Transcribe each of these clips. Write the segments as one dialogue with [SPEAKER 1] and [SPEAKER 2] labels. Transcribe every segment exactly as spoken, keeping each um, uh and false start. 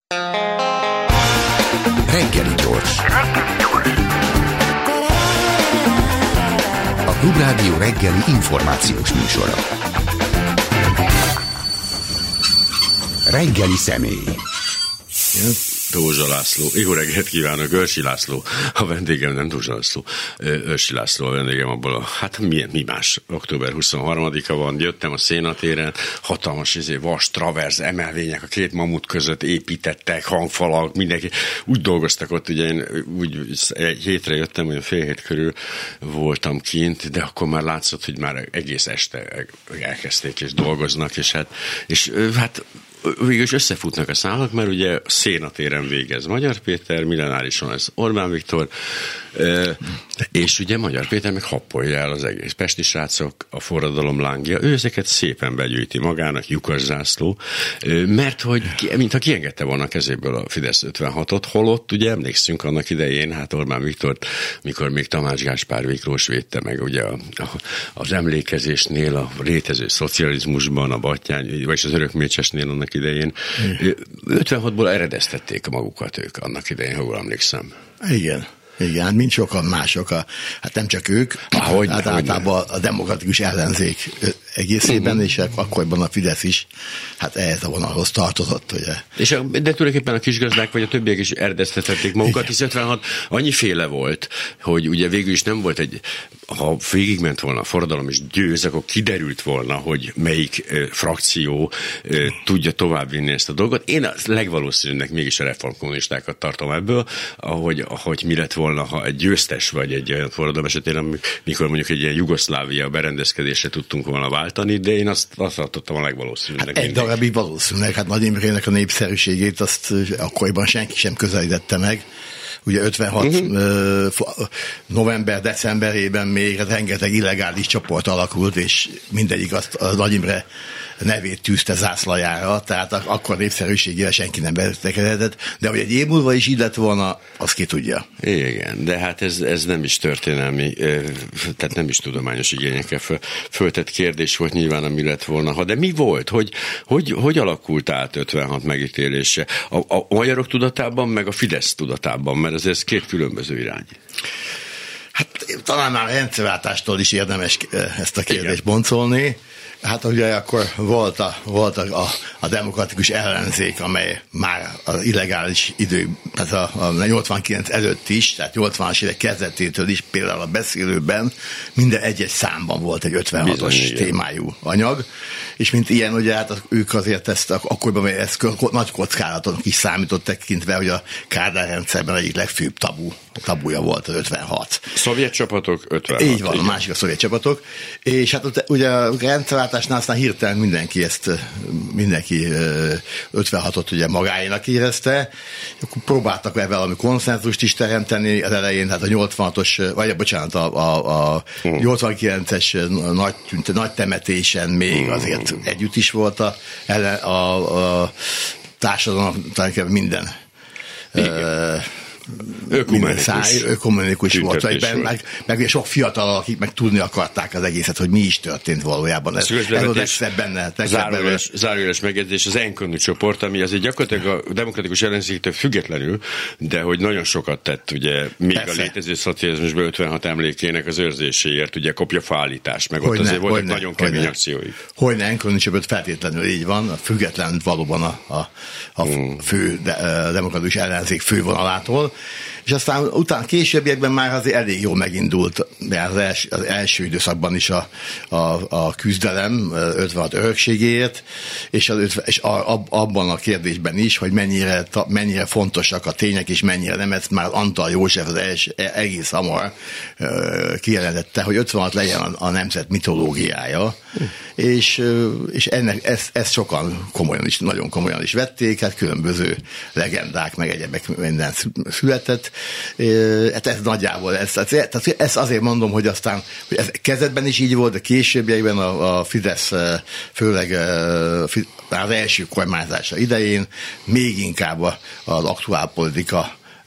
[SPEAKER 1] Reggeli gyors. A Klubrádió reggeli információs műsora. Reggeli személy.
[SPEAKER 2] Dózsa László. Jó reggelt kívánok, Őrsi László. A vendégem nem Dózsa László. Őrsi László a vendégem abból a, hát milyen, mi más, október huszonharmadika van, jöttem a Szénatéren, hatalmas izé, vas, traverz, emelvények a két mamut között építettek, hangfalak, mindenki. Úgy dolgoztak ott, ugye én úgy egy hétre jöttem, olyan fél hét körül voltam kint, de akkor már látszott, hogy már egész este elkezdték és dolgoznak, és hát, és hát végülis összefutnak a számok, mert ugye Szénatéren végez Magyar Péter, millenárison ez Orbán Viktor, és ugye Magyar Péter meg happolja el az egész pesti srácok, a forradalom lángja, ő ezeket szépen begyűjti magának, lyukas zászló, mert hogy mintha kiengedte volna a kezéből a Fidesz ötvenhatot, holott ugye emlékszünk annak idején, hát Orbán Viktort, mikor még Tamács Gáspár Miklós védte meg ugye a, a, az emlékezésnél, a létező szocializmusban, a Battyány, vagy az Örökmécsesnél annak idején. Mm. ötvenhatból eredeztették magukat ők annak idején, ha jól emlékszem.
[SPEAKER 3] Igen. Igen, mint sokan mások, a, hát nem csak ők,
[SPEAKER 2] Ahogy,
[SPEAKER 3] hát általában a demokratikus ellenzék egészében, uh-huh. és akkoriban a Fidesz is, hát ehhez a vonalhoz tartozott, ugye.
[SPEAKER 2] És a, de tulajdonképpen a kisgazdák vagy a többiek is eredeztethették magukat, hisz ötvenhat annyiféle volt, hogy ugye végül is nem volt egy, ha végigment volna a forradalom és győz, akkor kiderült volna, hogy melyik ö, frakció ö, tudja továbbvinni ezt a dolgot. Én a legvalószínűnek mégis a reformkommunistákat tartom ebből, ahogy, ahogy mi lett volna, ha egy győztes vagy egy olyan forradalom esetén, mikor mondjuk egy ilyen Jugoszlávia berendezkedésre tudtunk volna váltani, de én azt, azt tartottam a legvalószínűnek.
[SPEAKER 3] Hát egy darabig valószínűleg, hát Nagy Imrének a népszerűségét azt akkoriban senki sem közelítette meg. Ugye ötvenhat uh-huh. november-decemberében még rengeteg illegális csoport alakult, és mindegyik azt a Nagy Imre nevét tűzte zászlajára, tehát akkor népszerűségére senki nem betekedett, de hogy egy év múlva is így lett volna, azt ki tudja.
[SPEAKER 2] Igen, de hát ez, ez nem is történelmi, tehát nem is tudományos igényekkel föl, föltett kérdés volt nyilván, ami lett volna. Ha de mi volt? Hogy, hogy, hogy alakult át ötvenhat megítélése? A, a magyarok tudatában, meg a Fidesz tudatában, mert ez, ez két különböző irány.
[SPEAKER 3] Hát talán már rendszerváltástól is érdemes ezt a kérdést boncolni. Hát ugye akkor volt a, volt a, a, a demokratikus ellenzék, amely már az illegális idő, tehát a, a nyolcvankilenc előtt is, tehát nyolcvanas évek kezdetétől is például a beszélőben minden egyes számban volt egy ötvenhatos Bizony, témájú anyag, és mint ilyen, ugye hát ők azért ezt akkoriban ezt nagy kockázaton is számított tekintve, hogy a Kádár rendszerben egyik legfőbb tabu, tabuja volt az ötvenhat.
[SPEAKER 2] Szovjet csapatok ötvenhat.
[SPEAKER 3] Így van, igen. A másik a szovjet csapatok, és hát ugye a rendszerváltásnál aztán hirtelen mindenki ezt, mindenki ötvenhatot ugye magáénak érezte, akkor próbáltak vele valami konszenzust is teremteni az elején, tehát a nyolcvanhatos, vagy bocsánat, a, a, a hmm. nyolcvankilences nagy, nagy temetésen még hmm. azért együtt is volt a, a, a társadalom, talán minden uh,
[SPEAKER 2] ökumenikus,
[SPEAKER 3] száj, ökumenikus volt, egyben, meg, meg sok fiatal, akik meg tudni akarták az egészet, hogy mi is történt valójában. Ez, ez az legszebb benne.
[SPEAKER 2] Zárójeles, zárójeles megjegyzés, az Enkönű csoport, ami azért gyakorlatilag a demokratikus ellenzéktől függetlenül, de hogy nagyon sokat tett, ugye, még Persze. a létező szocializmusban ötvenhat emlékének az őrzéséért, ugye kopjafaállítás, meg ott hogy azért ne, voltak ne, nagyon kemény akcióik.
[SPEAKER 3] Hogyne, Enkönű csoport feltétlenül így van, független valóban a, a, a hmm. fő de, a demokratikus ellenzék fővonalától, és aztán utána későbbiekben már azért elég jól megindult az első, az első időszakban is a, a, a küzdelem ötvenhat örökségéért, és, az, és a, a, abban a kérdésben is, hogy mennyire, mennyire fontosak a tények, és mennyire nem, ezt már Antal József az els, egész hamar kijelentette, hogy ötvenhat legyen a, a nemzet mitológiája, hm. és, és ennek, ezt, ezt sokan komolyan is, nagyon komolyan is vették, hát különböző legendák, meg egyebek minden született. Hát ez nagyjából, ez, tehát ezt azért mondom, hogy aztán, hogy ez kezdetben is így volt, de későbbiekben a, a Fidesz, főleg az első kormányzása idején még inkább az aktuálpolitika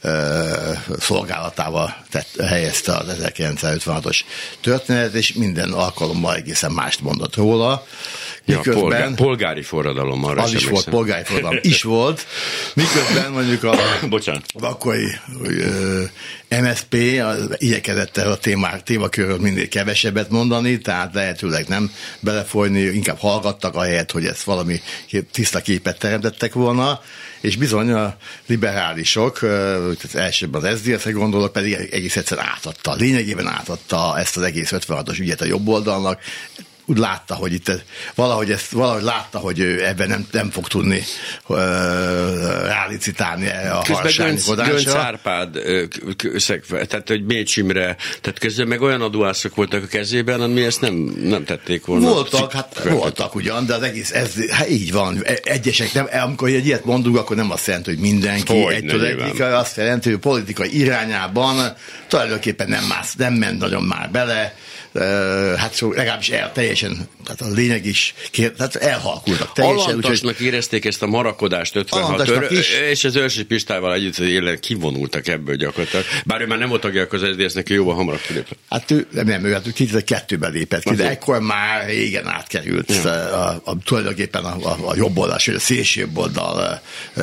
[SPEAKER 3] szolgálatával tett, helyezte az ezerkilencszázötvenhatos történet, és minden alkalommal egészen mást mondott róla.
[SPEAKER 2] Miközben, ja, polgár, polgári forradalom, arra
[SPEAKER 3] az is volt, polgári forradalom is volt, miközben mondjuk a
[SPEAKER 2] Bocsánat.
[SPEAKER 3] akkori em es zé pé igyekezett a témák, témakörről mindig kevesebbet mondani, tehát lehetőleg nem belefolyni, inkább hallgattak ahelyett, hogy ezt valami tiszta képet teremtettek volna, és bizony a liberálisok, tehát elsőbb az es zé dé es-re gondolok, pedig egész egyszer átadta, lényegében átadta ezt az egész ötvenhatos ügyet a jobb oldalnak, úgy látta, hogy itt valahogy, ezt, valahogy látta, hogy ő ebben nem, nem fog tudni uh, rálicitálni a harsánykodásra.
[SPEAKER 2] Gönc Árpád, tehát hogy Mécs Imre, tehát közben meg olyan adóászok voltak a kezében, ami ezt nem, nem tették volna.
[SPEAKER 3] Voltak, hát voltak ugyan, de az egész, ez, hát így van, egyesek nem, amikor egy ilyet mondunk, akkor nem azt jelenti, hogy mindenki hogy egytől egyik, azt jelenti, hogy a politikai irányában tulajdonképpen nem, mász, nem ment nagyon már bele, hát szó, legalábbis el, teljesen, tehát a lényeg is, kér, tehát elhalkultak teljesen.
[SPEAKER 2] Alantasnak úgyhogy, érezték ezt a marakodást ötvenhat és az Őrsi Pistával együtt élen kivonultak ebből gyakorlatilag. Bár ő már nem volt tagja az es zé dé es-nek, ő jóval hamarabb kilépett.
[SPEAKER 3] Hát ő, nem, nem, ő hát kétezer-kettőben lépett ki, de ekkor már régen átkerült ja. a, a, a, tulajdonképpen a, a, a jobb oldal, sőt a szélsőbb oldal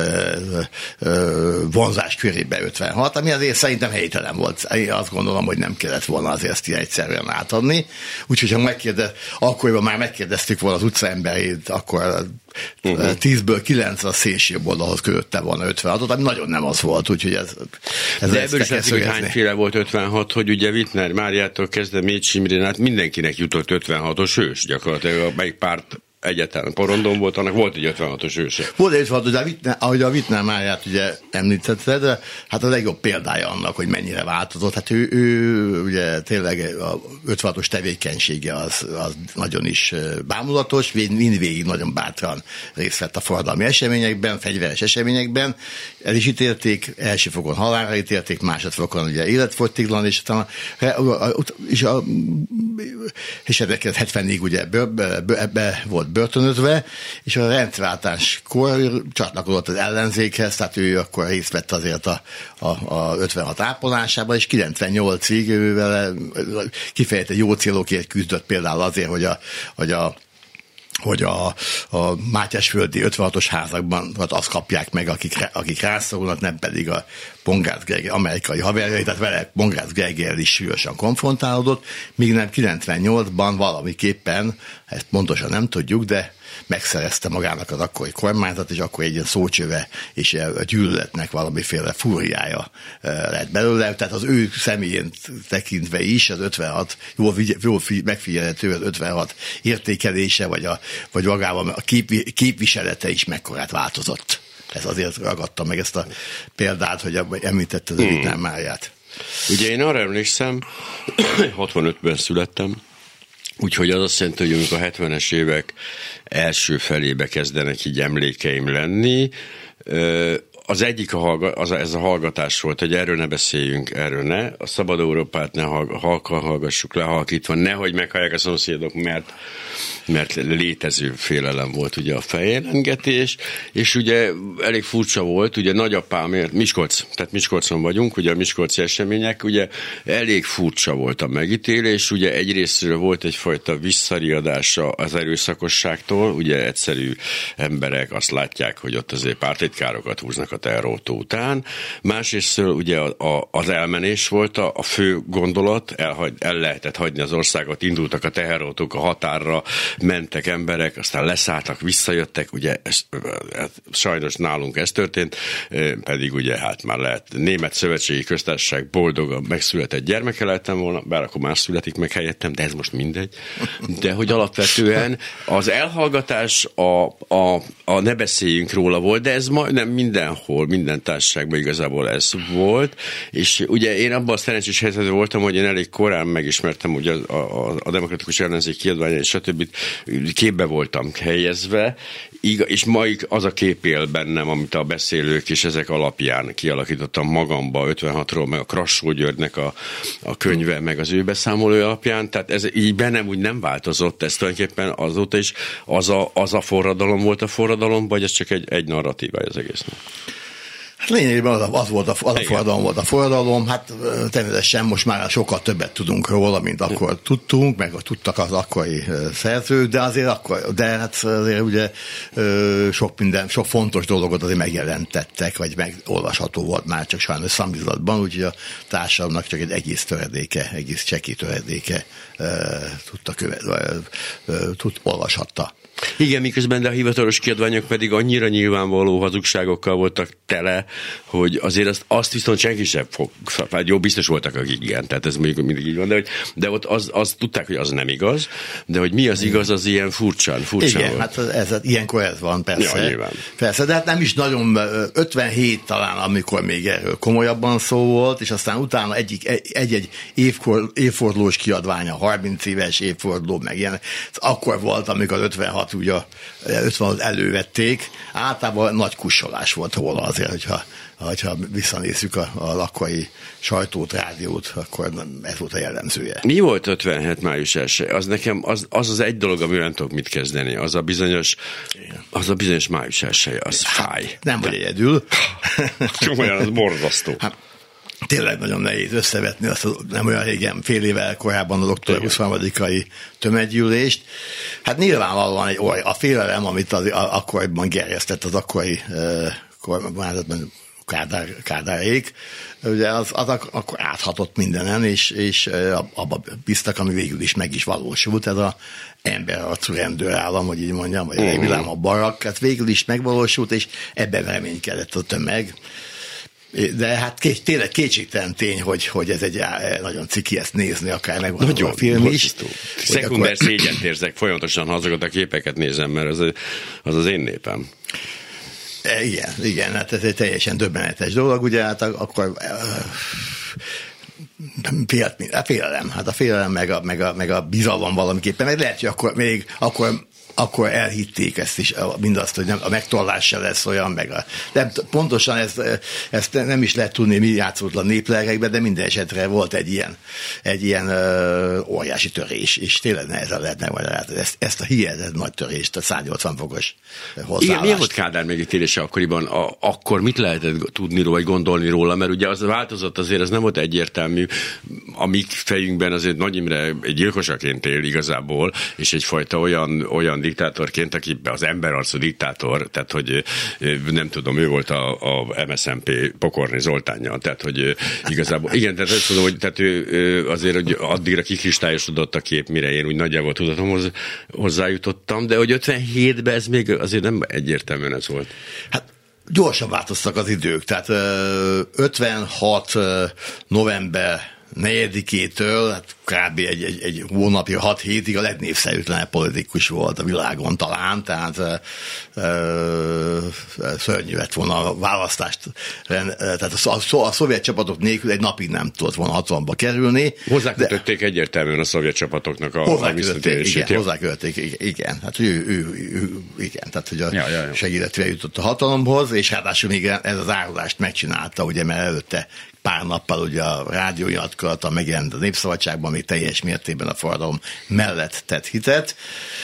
[SPEAKER 3] vonzás körébe ötvenhat, ami azért szerintem helytelen volt. Én azt gondolom, hogy nem kellett volna azért ezt egyszerűen átadni. Úgyhogy ha megkérdez, akkoriban már megkérdeztük volna az utcaemberét, akkor uh-huh. tízből kilenc a szélsőbb oldalhoz kötötte volna ötvenhatot, ami nagyon nem az volt, úgyhogy ez, ez
[SPEAKER 2] de ebből is látszik, hogy hányféle volt ötvenhat, hogy ugye Wittner Máriától kezdve Mécs Imrén, hát mindenkinek jutott ötvenhatos ős gyakorlatilag, melyik párt egyáltalán porondon volt, annak volt egy ötvenhatos őse.
[SPEAKER 3] Volt egy ötvenhatos, de Wittner, ahogy a Wittner Máriát ugye említetted, de hát a legjobb példája annak, hogy mennyire változott. Hát ő, ő ugye tényleg a ötvenhatos tevékenysége az, az nagyon is bámulatos, mindvégig nagyon bátran részt vett a forradalmi eseményekben, fegyveres eseményekben. El is ítélték, első fokon halálra ítélték, másodfokon ugye életfogytiglan, és aztán és, a, és ezerkilencszázhetvennégy ugye ebbe volt börtönözve, és a rendszerváltáskor csatlakozott az ellenzékhez, tehát ő akkor részt vett azért a, a, a ötvenhat ápolásában, és kilencvennyolcig ő vele kifejezetten jó célokért küzdött, például azért, hogy a, hogy a hogy a, a Mátyásföldi ötvenhatos házakban hát azt kapják meg, akik, akik rászorulnak, nem pedig a Pongrácz Gergely amerikai haverjai, tehát vele Pongrácz Gergellyel is súlyosan konfrontálódott, míg nem kilencvennyolcban valamiképpen, ezt pontosan nem tudjuk, de megszerezte magának az akkori kormányzat, és akkor egy ilyen szócsöve és a gyűlöletnek valamiféle fúriája lett belőle. Tehát az ő személyén tekintve is az ötvenhat, jól, jól megfigyelhető az ötvenhat értékelése, vagy, a, vagy magában a kép, képviselete is mekkorát változott. Ez azért ragadta meg ezt a példát, hogy említette az hmm. Wittner Máriát.
[SPEAKER 2] Ugye én arra emlékszem, hatvanötben születtem, úgyhogy az azt jelenti, hogy amikor a hetvenes évek első felébe kezdenek így emlékeim lenni, az egyik a hallga, az, ez a hallgatás volt, hogy erről ne beszéljünk, erről ne, a Szabad Európát ne halkan hallgassuk le, halkítva, nehogy meghallják a szomszédok, mert, mert létező félelem volt ugye a feljelengetés, és ugye elég furcsa volt, ugye nagyapám, Miskolc, tehát Miskolcon vagyunk, ugye a miskolci események, ugye elég furcsa volt a megítélés, ugye egyrésztről volt egyfajta visszariadása az erőszakosságtól, ugye egyszerű emberek azt látják, hogy ott azért pártitkárokat húznak a terrautó után. Másrésztől ugye a, a, az elmenés volt a, a fő gondolat, elhagy, el lehetett hagyni az országot, indultak a teherautók a határra, mentek emberek, aztán leszálltak, visszajöttek, ugye ez, ez, sajnos nálunk ez történt, pedig ugye hát már lehet Német Szövetségi Köztársaság boldogan megszületett gyermeke lehettem volna, bár akkor más születik meg helyettem, de ez most mindegy. De hogy alapvetően az elhallgatás a, a, a ne beszéljünk róla volt, de ez majdnem mindenhol, minden társaságban igazából ez volt, és ugye én abban a szerencsés helyzetben voltam, hogy én elég korán megismertem ugye a, a, a demokratikus ellenzék kiadványa és stb. Képbe voltam helyezve, és ma az a kép él bennem, amit a beszélők és ezek alapján kialakítottam magamba ötvenhatról, meg a Krassó Györgynek a, a könyve, meg az ő beszámolója alapján, tehát ez így bennem úgy nem változott, ez tulajdonképpen azóta is az a, az a forradalom volt a forradalom, vagy ez csak egy, egy narratívája az egésznek?
[SPEAKER 3] Hát Lényegében az, az volt a, az a forradalom volt a forradalom, hát természetesen most már sokkal többet tudunk róla, mint akkor tudtunk, meg tudtak az akkori szerzők, de azért akkor, de hát azért ugye sok minden, sok fontos dologot azért megjelentettek, vagy megolvasható volt már csak sajnos szamizdatban, úgyhogy a társadalomnak csak egy egész töredéke, egész cseki töredéke tudta követ, tud, olvashatta.
[SPEAKER 2] Igen, miközben de a hivatalos kiadványok pedig annyira nyilvánvaló hazugságokkal voltak tele, hogy azért azt, azt viszont senki sem fog, hát jó, biztos voltak, akik igen, tehát ez mondjuk mindig így van, de, hogy, de ott az, az tudták, hogy az nem igaz, de hogy mi az igaz, az ilyen furcsán, furcsán
[SPEAKER 3] igen,
[SPEAKER 2] volt.
[SPEAKER 3] hát ez, ilyenkor ez van, persze.
[SPEAKER 2] Ja, nyilván.
[SPEAKER 3] Persze, de hát nem is nagyon, ötvenhét talán, amikor még erről komolyabban szó volt, és aztán utána egyik, egy-egy évkor, évfordulós kiadványa, harminc éves évforduló, meg ilyen, akkor volt, amikor az ötvenhat ugye ötvenhat elővették, általában nagy kussolás volt róla azért, hogyha, hogyha visszanézzük a, a lakai sajtót, rádiót, akkor ez volt a jellemzője.
[SPEAKER 2] Mi volt ötvenhét május elsője? Az nekem, az, az az egy dolog, amivel nem tudok mit kezdeni. Az a bizonyos, az a bizonyos május elsője, az fáj.
[SPEAKER 3] Hát, nem vagy egyedül.
[SPEAKER 2] Olyan, az borzasztó.
[SPEAKER 3] Hát, tényleg nagyon nehéz összevetni azt, nem olyan régen, fél évvel korábban az október huszonharmadikai tömeggyűlést. Hát nyilvánvalóan egy, a félelem, amit az, akkoriban gerjesztett az akkori uh, kormányzatban Kádár, Kádárék, ugye az, az akkor áthatott mindenen, és, és abba bíztak, ami végül is meg is valósult, ez az emberarcú rendőrállam, hogy így mondjam, vagy egy vilám a barak, ez végül is megvalósult, és ebben reménykedett a tömeg. De hát két, tényleg kétségtelen tény, hogy, hogy ez egy nagyon ciki ezt nézni, akár megvan a film is.
[SPEAKER 2] Szekunder akkor... szégyent érzek, folyamatosan azokat a képeket nézem, mert az az, az én népem.
[SPEAKER 3] Igen, igen, hát ez egy teljesen döbbenetes dolog, ugye, hát akkor a félelem, hát a félelem meg a, meg a, meg a bizalom valamiképpen, meg lehet, hogy akkor még akkor akkor elhitték ezt is, mindazt, hogy nem, a megtorlás se lesz olyan, meg a, de pontosan ezt, ezt nem is lehet tudni, mi játszott a néplelkekben, de minden esetre volt egy ilyen, egy ilyen ö, óriási törés, és tényleg nehezen lehet megmagyarázni ezt, ezt a hihetetlen nagy törést, a száz nyolcvan fokos hozzáállást. Igen,
[SPEAKER 2] milyen volt Kádár megítélése akkoriban? A, akkor mit lehetett tudni róla, vagy gondolni róla, mert ugye az a változat azért az nem volt egyértelmű, a mi fejünkben azért Nagy Imre egy gyilkosaként él igazából, és egyfajta olyan, olyan diktátorként, aki az emberarcú diktátor, tehát hogy nem tudom, ő volt a, a em es zé en pé Pokorni Zoltánja, tehát hogy igazából, igen, tehát ezt tudom, hogy tehát ő azért, hogy addigra kikristályosodott a kép, mire én úgy nagyjából tudatomhoz hozzájutottam, de hogy ötvenhétben ez még azért nem egyértelműen ez volt. Hát
[SPEAKER 3] gyorsan változtak az idők, tehát ötvenhat november negyedikétől, hát kb. egy, egy, egy hónapja, hat hétig a legnépszerűtlenebb politikus volt a világon talán, tehát ö, ö, szörnyű lett volna a választást. Tehát a, a, a szovjet csapatok nélkül egy napig nem tudott volna hatalomba kerülni.
[SPEAKER 2] Hozzákötötték de, egyértelműen a szovjet csapatoknak a, a visszatérését.
[SPEAKER 3] Igen, hozzákötötték, igen. Hát ő, ő, ő, igen, tehát hogy a ja, ja, ja. segített jutott a hatalomhoz, és ráadásul még ez az árulást megcsinálta, ugye, mert előtte pár nappal ugye a rádiónyilatkozata megjelent a Népszabadságban, még teljes mértékben a forradalom mellett tett hitet.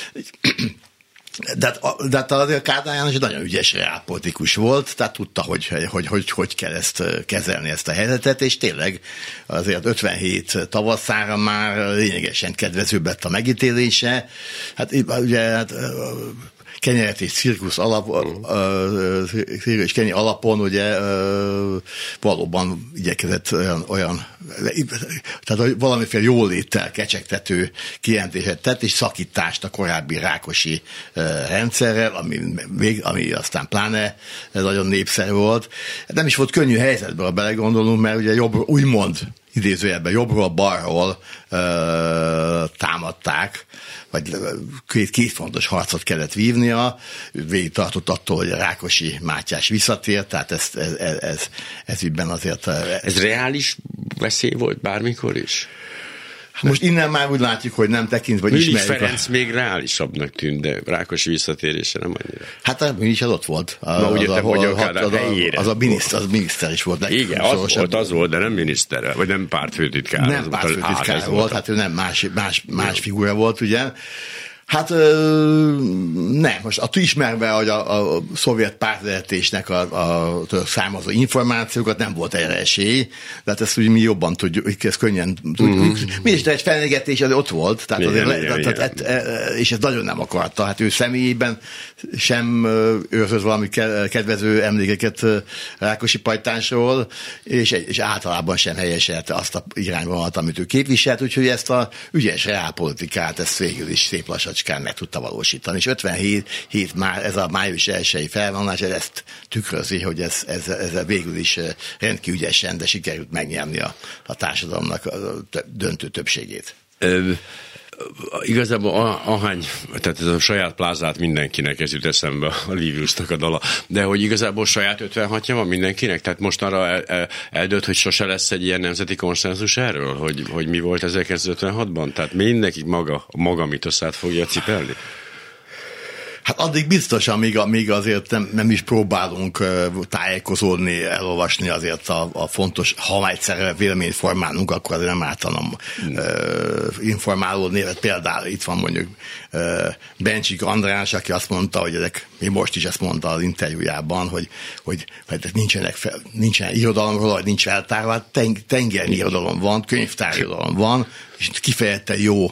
[SPEAKER 3] De, de azért Kádár János nagyon ügyes reálpolitikus volt, tehát tudta, hogy hogy, hogy hogy kell ezt kezelni, ezt a helyzetet, és tényleg azért ötvenhét tavaszára már lényegesen kedvezőbb lett a megítélése. Hát ugye hát, kenyeret és cirkusz alap, uh, és kenyi alapon ugye uh, valóban igyekezett olyan, olyan tehát valamiféle jóléttel kecsegtető kijelentését tett, és szakítást a korábbi rákosi uh, rendszerrel, ami, még, ami aztán pláne nagyon népszerű volt. Nem is volt könnyű helyzetben, ha belegondolunk, mert ugye jobb, úgymond idézőjelben jobbról balról uh, támadták, vagy két, két fontos harcot kellett vívnia, végig tartott attól, hogy a Rákosi Mátyás visszatért, tehát ez, ez, ez, ez, ez ügyben azért... Ez,
[SPEAKER 2] ez reális veszély volt bármikor is?
[SPEAKER 3] Most innen már úgy látjuk, hogy nem tekintve, vagy ismerjük.
[SPEAKER 2] Ferenc a... még reálisabbnak tűnt, de Rákosi visszatérése nem annyira.
[SPEAKER 3] Hát a miniszter ott volt. A,
[SPEAKER 2] Na, úgy értem, hogy a,
[SPEAKER 3] a, az, a, az a miniszter, az miniszter is volt.
[SPEAKER 2] Igen, az volt, az volt, de nem miniszter, vagy nem pártfőtitkár.
[SPEAKER 3] Nem pártfőtitkár volt, volt, hát ő nem más, más, más figura volt, ugye. Hát nem, most a ismerve, hogy a, a szovjet pártvezetésnek a, a, a származó információkat nem volt erre esély, de hát ezt ugye mi jobban tudjuk, ezt könnyen tudjuk. Mm-hmm. Mindest egy felnégetés az ott volt, tehát igen, azért, igen, tehát, igen. Tehát, és ezt nagyon nem akarta. Hát ő személyében sem őrzött valami kedvező emlékeket Rákosi Pajtásról, és, és általában sem helyeselte azt a irányvonalat, amit ő képviselt, úgyhogy ezt a ügyes reálpolitikát, ezt végül is szép lassacskán meg tudta valósítani. És ötvenhét hét már ez a május elsői felvonás, ezt tükrözi, hogy ez, ez, ez végül is rendkívül ügyesen, de sikerült megnyerni a, a társadalomnak a döntő többségét.
[SPEAKER 2] Ö, igazából ahány, tehát ez a saját plázát mindenkinek, ez jut eszembe a Liviusnak a dala, de hogy igazából saját ötvenhatja van mindenkinek? Tehát most arra el, el, eldőlt, hogy sose lesz egy ilyen nemzeti konszenzus erről, hogy, hogy mi volt ezerkilencszázötvenhatban? Tehát mindenki maga, maga mitoszát fogja cipelni?
[SPEAKER 3] Hát addig biztos, amíg, amíg azért nem, nem is próbálunk uh, tájékozódni, elolvasni azért a, a fontos, ha egyszer véleményt formálunk, akkor azért nem általam uh, informálódni. Például itt van mondjuk uh, Bencsik András, aki azt mondta, hogy ezek, mi most is ezt mondta az interjújában, hogy, hogy, hogy nincsenek fel, nincsen irodalomról, hogy nincs feltárva, ten, tengernyi irodalom van, könyvtárirodalom van, és kifejezetten jó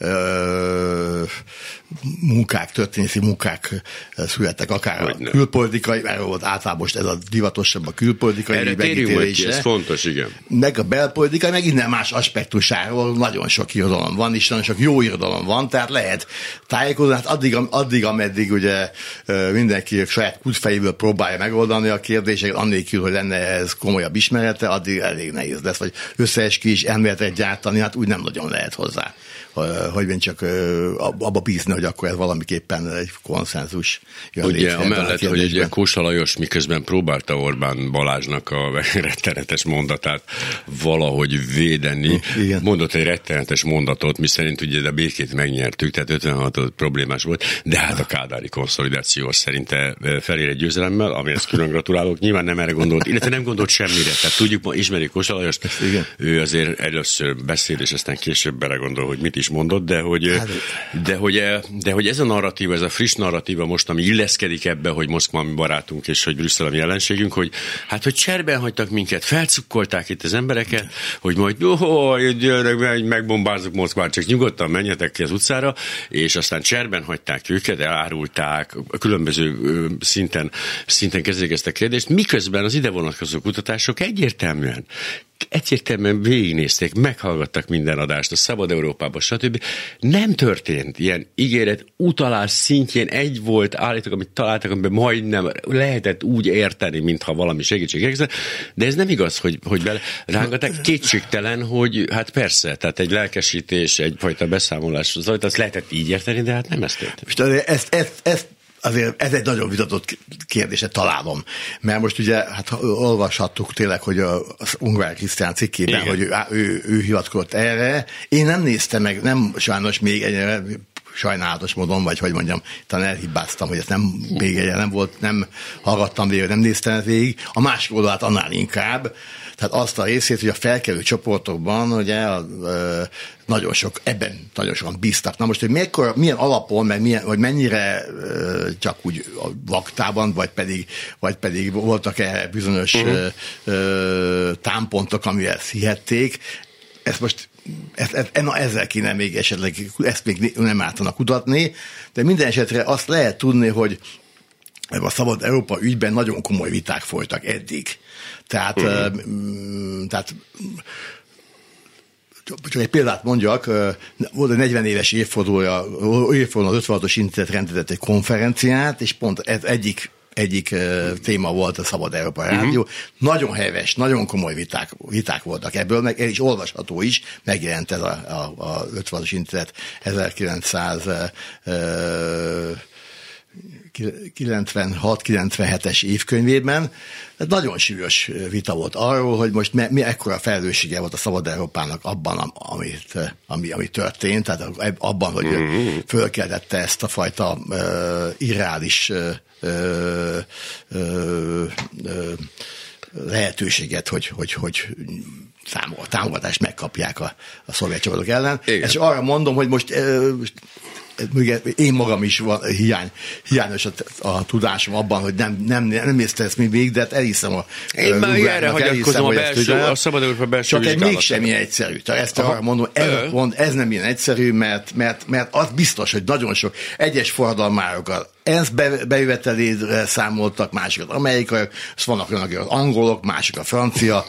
[SPEAKER 3] ö, munkák, történészi munkák születtek, akár hogy a nem. külpolitikai, erről volt általában most ez a divatosabb a külpolitikai megítélése.
[SPEAKER 2] Ez fontos, igen.
[SPEAKER 3] Meg a belpolitikai, meg innen más aspektusáról nagyon sok irodalom van, és nagyon sok jó irodalom van, tehát lehet tájékozni, hát addig, addig ameddig ugye mindenki saját kutfejéből próbálja megoldani a kérdéseket, annélkül, hogy lenne ez komolyabb ismerete, addig elég nehéz lesz, vagy összeesküvés elméletet gyártani, hát úgy nem nagyon lehet hozzá, hogy én csak abba bízni, hogy akkor ez valamiképpen egy konszenzus jön
[SPEAKER 2] ugye,
[SPEAKER 3] létre.
[SPEAKER 2] Amellett, hogy egy Kósa Lajos miközben próbálta Orbán Balázsnak a rettenetes mondatát valahogy védeni, igen. mondott egy rettenetes mondatot, miszerint ugye a békét megnyertük, tehát ötvenhat problémás volt, de hát a kádári konszolidáció szerinte felér egy győzelemmel, amihez külön gratulálok, nyilván nem erre gondolt, illetve nem gondolt semmire, tehát tudjuk, ismerjük Kósa Lajost, ő azért először beszél, és aztán később belegondol, hogy mit is mondott, de hogy, de, hogy, de hogy ez a narratíva, ez a friss narratíva most, ami illeszkedik ebbe, hogy Moszkva mi barátunk, és hogy Brüsszel a mi ellenségünk, hogy hát, hogy cserben hagytak minket, felcukkolták itt az embereket, hogy majd oh, megbombázzuk Moszkvát, csak nyugodtan menjetek ki az utcára, és aztán cserben hagyták őket, elárulták, különböző szinten, szinten kezelik ezt a kérdést, miközben az ide vonatkozó kutatások egyértelműen egyértelműen végignézték, meghallgattak minden adást a Szabad Európában, stb. Nem történt ilyen ígéret, utalás szintjén egy volt, állítólag, amit találtak, amiben majdnem lehetett úgy érteni, mintha valami segítség érkezett, de ez nem igaz, hogy, hogy bele rángatták. Kétségtelen, hogy hát persze, tehát egy lelkesítés, egyfajta beszámolás, az, azt lehetett így érteni, de hát nem ezt történt.
[SPEAKER 3] Most ezt, ezt, ezt azért ez egy nagyon vitatott kérdése, találom. Mert most ugye, hát olvashattuk tényleg, hogy az Ungvár Krisztián cikkében, igen. hogy ő, ő, ő hivatkozott erre. Én nem néztem meg, nem sajnos még ennyire sajnálatos módon, vagy hogy mondjam, talán elhibáztam, hogy ez nem még egyre nem volt, nem hallgattam végig, nem néztem végig. A másik oldalát annál inkább, tehát azt a részét, hogy a felkelő csoportokban ugye nagyon sok, ebben nagyon sokan bíztak. Na most, hogy mekkora, milyen alapon, meg milyen, vagy mennyire csak úgy vaktában, vagy pedig, vagy pedig voltak erre bizonyos uh-huh. támpontok, amivel hihették, ezt most ezt, ezt, na, ezzel kéne még esetleg, ezt még nem ártanak kutatni, de minden esetre azt lehet tudni, hogy a Szabad Európa ügyben nagyon komoly viták folytak eddig. Tehát, uh-huh. tehát csak egy példát mondjak, volt egy negyven éves évfordulója, évforduló az ötvenhatos intézet rendezett egy konferenciát, és pont ez egyik egyik uh, téma volt a Szabad Európa Rádió. Uh-huh. Nagyon heves, nagyon komoly viták, viták voltak ebből, meg el is olvasható is, megjelent ez a, a, a ötvenhatos intézet ezerkilencszázkilencvenhat kilencvenhetes évkönyvében. Nagyon súlyos vita volt arról, hogy most mi, mi ekkora felelőssége volt a Szabad Európának abban, amit, ami, ami történt, tehát abban, hogy uh-huh. fölkeltette ezt a fajta uh, irreális uh, Ö, ö, ö, lehetőséget, hogy, hogy, hogy támogatást megkapják a, a szovjet csapatok ellen. Igen. És arra mondom, hogy most ö, én magam is van, hiány, hiányos a, a tudásom abban, hogy nem, nem, nem nézte ezt még végig, de hát elhiszem a
[SPEAKER 2] Én már erre hagyatkozom a belső, a Szabad Európa belső
[SPEAKER 3] csak egy
[SPEAKER 2] vizsgálat.
[SPEAKER 3] mégsem ilyen egyszerű. Tehát ezt arra mondom, ez, mond, ez nem ilyen egyszerű, mert, mert, mert az biztos, hogy nagyon sok egyes forradalmárokat ENSZ be, bejövetelére számoltak, másokat amerikaiak, vannak olyanok, az angolok, mások a francia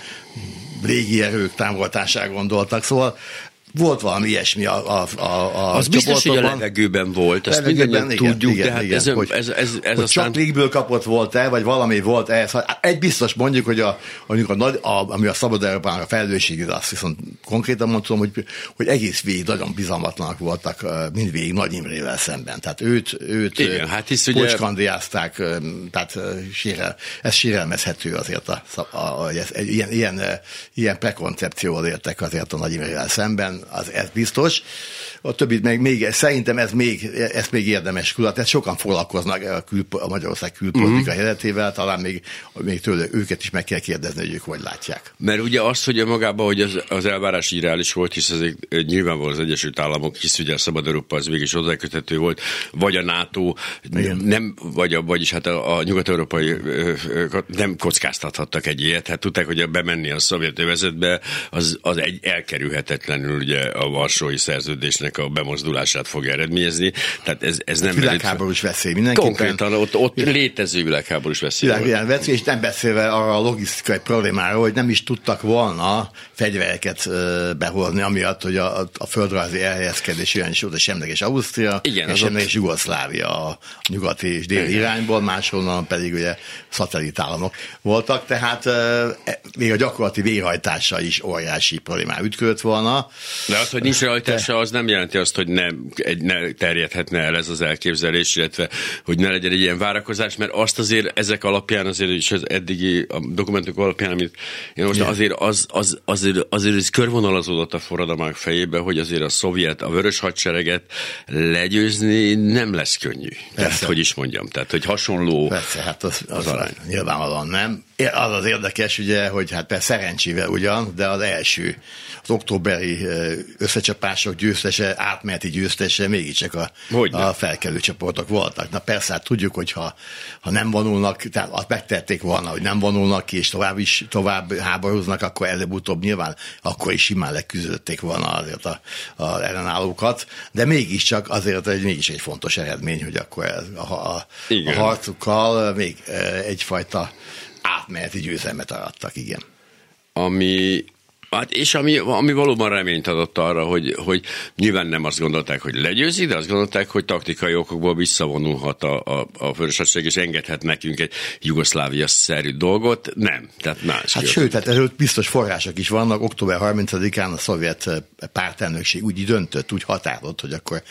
[SPEAKER 3] légi erők támogatására gondoltak, szóval volt valami ilyesmi a, a, a, a
[SPEAKER 2] az biztos, hogy a levegőben volt, ezt mindannyian tudjuk,
[SPEAKER 3] igen,
[SPEAKER 2] de hát
[SPEAKER 3] igen,
[SPEAKER 2] ez,
[SPEAKER 3] hogy,
[SPEAKER 2] ez, ez, ez
[SPEAKER 3] hogy
[SPEAKER 2] aztán...
[SPEAKER 3] csak légből kapott volt-e, vagy valami volt-e. Egy biztos mondjuk, hogy a, a, a, a, ami a Szabad Európának a felelősségét, azt viszont konkrétan mondtam, hogy, hogy egész végig nagyon bizalmatlanak voltak, mindvégig Nagy Imrével szemben. Tehát őt, őt
[SPEAKER 2] igen, hát hisz, ugye...
[SPEAKER 3] pocskandiázták, tehát sérel, ez sérelmezhető azért, a, a, a, ez, egy, ilyen, ilyen, ilyen prekoncepcióval értek azért a Nagy Imrével szemben. Az, ez biztos. A többit meg még, szerintem ez még, ezt még érdemes külön. Tehát sokan foglalkoznak a, kül, a Magyarország külpolitika uh-huh. életével, talán még, még tőle őket is meg kell kérdezni, hogy ők hogy látják.
[SPEAKER 2] Mert ugye azt, hogy magában, hogy az, az elvárás irreális volt, hisz azért nyilvánvalóan az Egyesült Államok, hisz ugye a Szabad Európa az mégis hozzáköthető volt, vagy a NATO, nem, vagy a, vagyis hát a, a nyugat-európai nem kockáztathattak egy ilyet. Hát tudták, hogy bemenni a szovjet övezetbe, az, az egy elkerülhetetlenül ugye a Varsói Szerződésnek a bemozdulását fogja eredményezni. Tehát ez, ez nem...
[SPEAKER 3] Világháborús veszély mindenképpen.
[SPEAKER 2] Konkrétan ott, ott létező világháborús veszély.
[SPEAKER 3] Világháborús veszély, és nem beszélve arra a logisztikai problémáról, hogy nem is tudtak volna fegyvereket behozni, amiatt, hogy a, a földrajzi elhelyezkedés olyan is volt, a semleges Ausztria, igen, és semleges Jugoszlávia a nyugati és déli irányból, máshonnan pedig ugye szatellitállamok voltak, tehát még a gyakorlati végrehajtása is óriási problémá ütközött volna.
[SPEAKER 2] De az, hogy nincs rajtása, az nem jelenti azt, hogy ne, egy, ne terjedhetne el ez az elképzelés, illetve hogy ne legyen egy ilyen várakozás, mert azt azért ezek alapján, azért is az eddigi a dokumentumok alapján, amit én most yeah. azért az, az, azért, azért ez körvonalazódott a forradalmak fejébe, hogy azért a szovjet, a vörös hadsereget legyőzni nem lesz könnyű. Tehát, hogy is mondjam, tehát, hogy hasonló
[SPEAKER 3] persze, hát az, az, az arány. Nyilvánvalóan nem. Az az érdekes, ugye, hogy hát persze szerencsével ugyan, de az első, az októberi összecsapások győztese, átmeneti győztese mégiscsak a, a felkelő csoportok voltak. Na persze, hát tudjuk, hogy ha, ha nem vonulnak, tehát azt megtették volna, hogy nem vonulnak ki, és tovább is tovább háborúznak, akkor előbb-utóbb nyilván akkor is simán leküzdötték volna azért a, a ellenállókat, de mégiscsak azért egy, mégis egy fontos eredmény, hogy akkor ez, a, a, a harcukkal még egyfajta átmeneti győzelmet arattak, igen.
[SPEAKER 2] Ami, hát és ami, ami valóban reményt adott arra, hogy, hogy nyilván nem azt gondolták, hogy legyőzi, de azt gondolták, hogy taktikai okokból visszavonulhat a, a, a vörös hadsereg, és engedhet nekünk egy Jugoszlávia-szerű dolgot. Nem. Tehát más.
[SPEAKER 3] Hát sőt, tehát erről biztos források is vannak. október harmincadikán a szovjet pártelnökség úgy döntött, úgy határozott, hogy akkor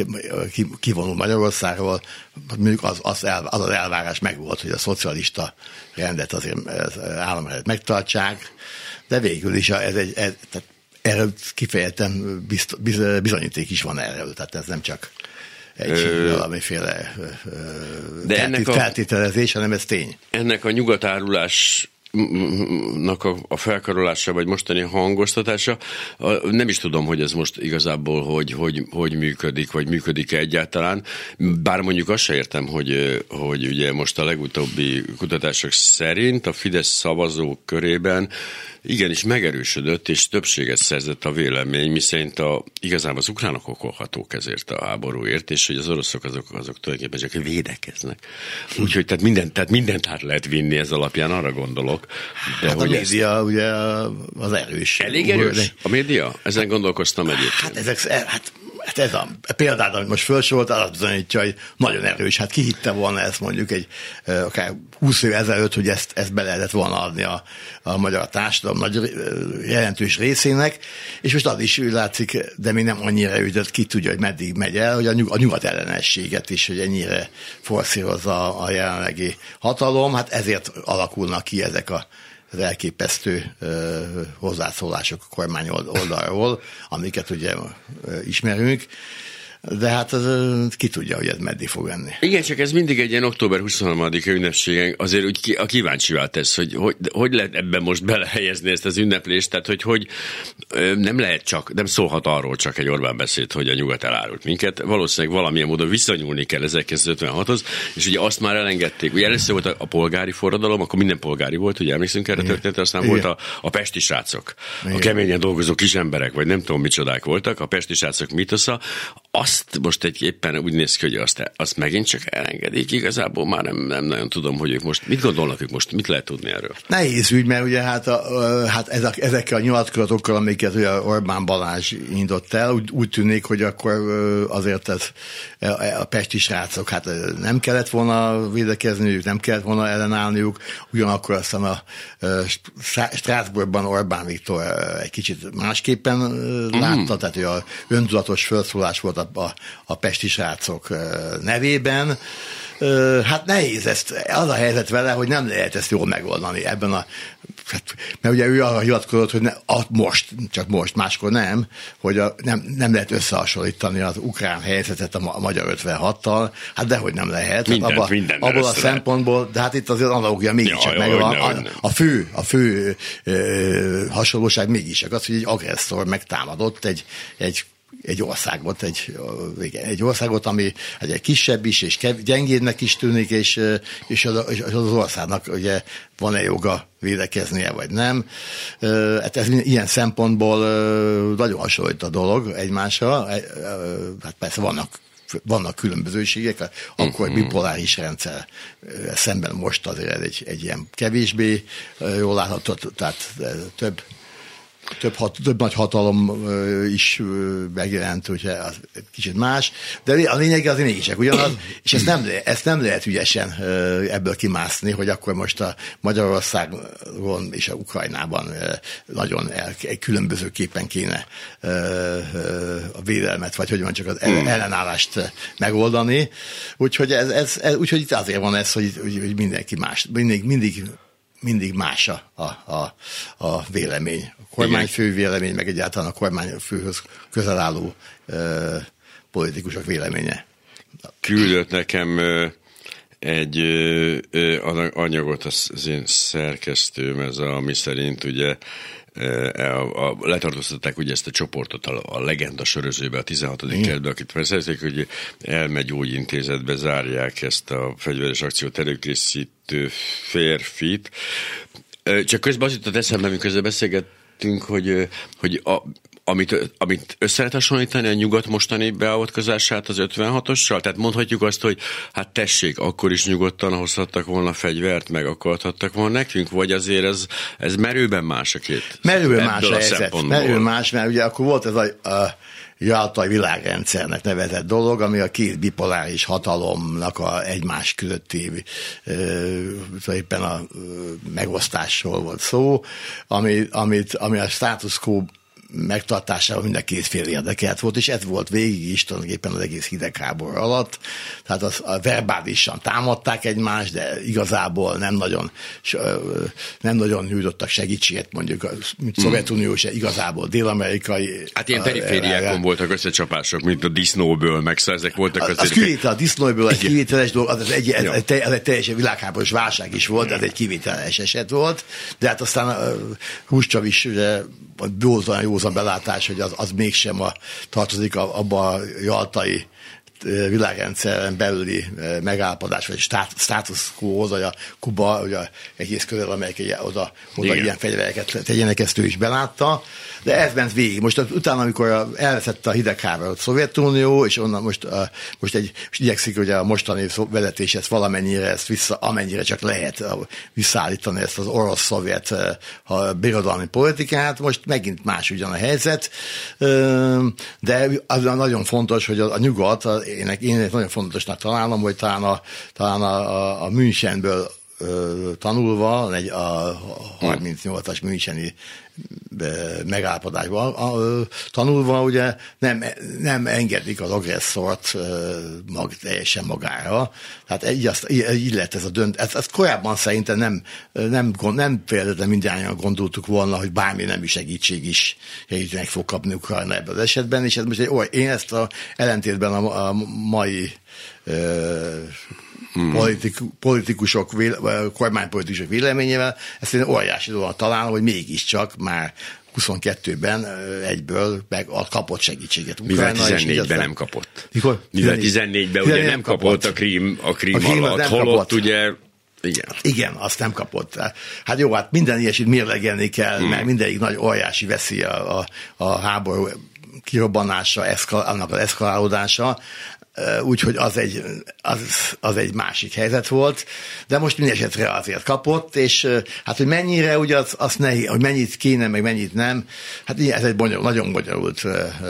[SPEAKER 3] kivonul Magyarországról. Mondjuk az az, el, az az elvárás megvolt, hogy a szocialista rendet azért államrendet megtartsák, de végül is ez egy, ez, tehát erről kifejezetten bizt, biz, bizonyíték is van erről, tehát ez nem csak egy Ö... valamiféle de feltét, a, feltételezés, hanem ez tény.
[SPEAKER 2] Ennek a nyugatárulás nak a, a felkarolása, vagy mostani hangoztatása, nem is tudom, hogy ez most igazából hogy, hogy, hogy működik, vagy működik-e egyáltalán. Bár mondjuk azt se értem, hogy, hogy ugye most a legutóbbi kutatások szerint a Fidesz szavazók körében igenis megerősödött, és többséget szerzett a vélemény, miszerint a, igazából az ukránok okolhatók ezért a háborúért, és hogy az oroszok azok, azok tulajdonképpen csak védekeznek. Úgyhogy tehát mindent, tehát mindent át lehet vinni ez alapján, arra gondolok.
[SPEAKER 3] De hát hogy a média ezt... ugye az erős.
[SPEAKER 2] Elég erős a média? Ezen gondolkoztam egyébként.
[SPEAKER 3] Hát ezek, hát Hát ez a példát, amit most felsoroltál, az bizonyítja, hogy nagyon erős. Hát ki hitte volna ezt mondjuk egy akár húsz év ezelőtt, hogy ezt, ezt be lehetett volna adni a, a magyar társadalom nagy jelentős részének, és most az is látszik, de még nem annyira erős, ki tudja, hogy meddig megy el, hogy a, nyug, a nyugat ellenességet is, hogy ennyire forszírozza a jelenlegi hatalom, hát ezért alakulnak ki ezek a az elképesztő uh, hozzászólások a kormány oldalról, amiket ugye uh, ismerünk. de hát az, ki tudja, hogy ez meddig fog enni.
[SPEAKER 2] Igen, csak ez mindig egy ilyen október huszonharmadika ünnepségen, azért úgy ki, a kíváncsivá tesz, hogy, hogy hogy lehet ebben most belehelyezni ezt az ünneplést, tehát hogy, hogy nem lehet csak, nem szólhat arról csak egy Orbán beszéd, hogy a nyugat elárult minket, valószínűleg valamilyen módon viszonyulni kell ezerkilencszázötvenhathoz, és ugye azt már elengedték. Ugye először volt a, a polgári forradalom, akkor minden polgári volt, ugye emlékszünk erre történetre, aztán igen. volt a, a pesti srácok, igen. a keményen dolgozó kis emberek, vagy nem tudom micsodák voltak, a pesti srácok mitosza. Azt most egy éppen úgy néz ki, hogy azt, azt megint csak elengedik. Igazából már nem, nem nagyon tudom, hogy ők most, mit gondolnak ők most, mit lehet tudni erről?
[SPEAKER 3] Nehéz ügy, mert ugye hát, a, hát ezek, ezekkel a nyilatkozatokkal, amiket ugye Orbán Balázs indott el, úgy, úgy tűnik, hogy akkor azért ez, a pesti srácok, hát nem kellett volna védekezniük, nem kellett volna ellenállniuk, ugyanakkor aztán a Strasbourgban Orbán Viktor egy kicsit másképpen látta, mm. tehát hogy a öntudatos felszólás volt a, a, a pesti srácok nevében. Hát nehéz ezt, az a helyzet vele, hogy nem lehet ezt jól megoldani ebben a, mert ugye ő arra hivatkozott, hogy ne, most, csak most, máskor nem, hogy a, nem, nem lehet összehasonlítani az ukrán helyzetet a magyar ötvenhattal, hát dehogy nem lehet.
[SPEAKER 2] Mindent,
[SPEAKER 3] abba, abból a szempontból, de hát itt azért az analógia mégiscsak megvan. A, a fő, a fő ö, hasonlóság mégiscsak az, hogy egy agresszor megtámadott egy, egy egy országot, egy, egy országot, ami egy kisebb is, és gyengédnek is tűnik, és, és, az, és az országnak ugye van-e joga védekeznie, vagy nem. Hát ez ilyen szempontból nagyon hasonlít a dolog egymásra. Hát persze vannak vannak különbözőségek, akkor uh-huh. bipoláris rendszer szemben most azért egy, egy ilyen kevésbé jól látható, tehát több Több, hat, több nagy hatalom is megjelent, hogy az kicsit más, de a lényeg az mégisek ugyanaz, és ezt nem, ezt nem lehet ügyesen ebből kimászni, hogy akkor most a Magyarországon és a Ukrajnában nagyon el, különbözőképpen kéne a védelmet, vagy hogy van csak az ellenállást megoldani. Úgyhogy, ez, ez, ez, úgyhogy itt azért van ez, hogy, hogy mindenki más, mindig, mindig mindig más a, a, a vélemény. A kormányfő vélemény, meg egyáltalán a kormányfőhöz közel álló ö, politikusok véleménye.
[SPEAKER 2] Küldött nekem ö, egy ö, ö, anyagot az én szerkesztőm, ez a, ami szerint ugye A, a, letartóztatták ugye ezt a csoportot a, a legenda sörözőbe, a tizenhatodik kerületbe, akit felszerezték, hogy elmegy gyógyintézetbe, zárják ezt a fegyveres akciót előkészítő férfit. Csak közben az jutott eszembe, miközben beszélgettünk, hogy, hogy a Amit, amit össze lehet hasonlítani a nyugat mostani beavatkozását az ötvenhatossal? Tehát mondhatjuk azt, hogy hát tessék, akkor is nyugodtan hozhattak volna fegyvert, meg akarhattak volna nekünk, vagy azért ez, ez merőben más a két?
[SPEAKER 3] Merőben más a helyzet. Merőben más, mert ugye akkor volt ez a, a jaltai világrendszernek nevezett dolog, ami a két bipoláris hatalomnak a egymás közötti e, éppen a e, megosztásról volt szó, ami, amit, ami a status quo megtartásával mind a két fél érdekelt volt, és ez volt végig is tulajdonképpen az egész hidegháború alatt. Tehát az, a verbálisan támadták egymást, de igazából nem nagyon, nem nagyon nyújtottak segítséget, mondjuk, mint Szovjetunió se igazából dél-amerikai. Hát
[SPEAKER 2] ilyen perifériákon voltak összecsapások, mint a disznóből, meg ezek voltak
[SPEAKER 3] az. Az kivétel, a disznóból egy kivételes dolog, az egy, ez, ez, ez egy teljesen világháborús válság is volt, ez egy kivételes eset volt, de hát aztán Hruszcsov is ugye józan, józan belátás, hogy az, az mégsem a, tartozik abba a jaltai világrendszeren belüli megállapodás, vagy status quo-hoz, hogy a Kuba, hogy a egész Közel-Amerikai oda, oda ilyen fegyvereket tegyenek, ezt ő is belátta, de ez ment végig. Most utána, amikor elveszette a hidegháború a Szovjetunió, és onnan most, most, egy, most igyekszik ugye a mostani vezetés ezt valamennyire, ezt vissza, amennyire csak lehet visszaállítani ezt az orosz-szovjet birodalmi politikát, most megint más ugyan a helyzet, de az nagyon fontos, hogy a, a nyugat, én, én nagyon fontosnak találom, hogy talán a, talán a, a, a Münchenből ö, tanulva, egy, a harmincnyolcas Müncheni megállapodásban tanulva, ugye nem, nem engedik az agresszort mag, teljesen magára. Tehát így, azt, így lett ez a dönt. Ezt, ezt korábban szerintem nem, nem, nem például mindjárt gondoltuk volna, hogy bármi nemű segítség is meg fog kapni Ukrajna ebben az esetben, és ez most egy, ó, én ezt a ellentétben a, a mai Hmm. Politik, politikusok, véle, kormánypolitikusok véleményével, ezt én óriási dolog találom, hogy mégiscsak már huszonkettőben egyből meg a kapott segítséget.
[SPEAKER 2] Mivel tizennégyben nem kapott.
[SPEAKER 3] Mikor?
[SPEAKER 2] Mivel tizennégyben ugye nem kapott, kapott a Krím, a Krím, a Krím alatt, holott ugye... Igen.
[SPEAKER 3] Igen, azt nem kapott. Hát jó, hát minden ilyesit mérlegelni kell, hmm. mert mindegyik nagy óriási veszi a, a, a háború kirobbanása, eszkal, annak az eszkalálódása, úgyhogy az egy, az, az egy másik helyzet volt, de most minden esetre azért kapott, és hát, hogy mennyire, ugye az, az nehéz, hogy mennyit kéne, meg mennyit nem, hát ez egy bonyolult, nagyon bonyolult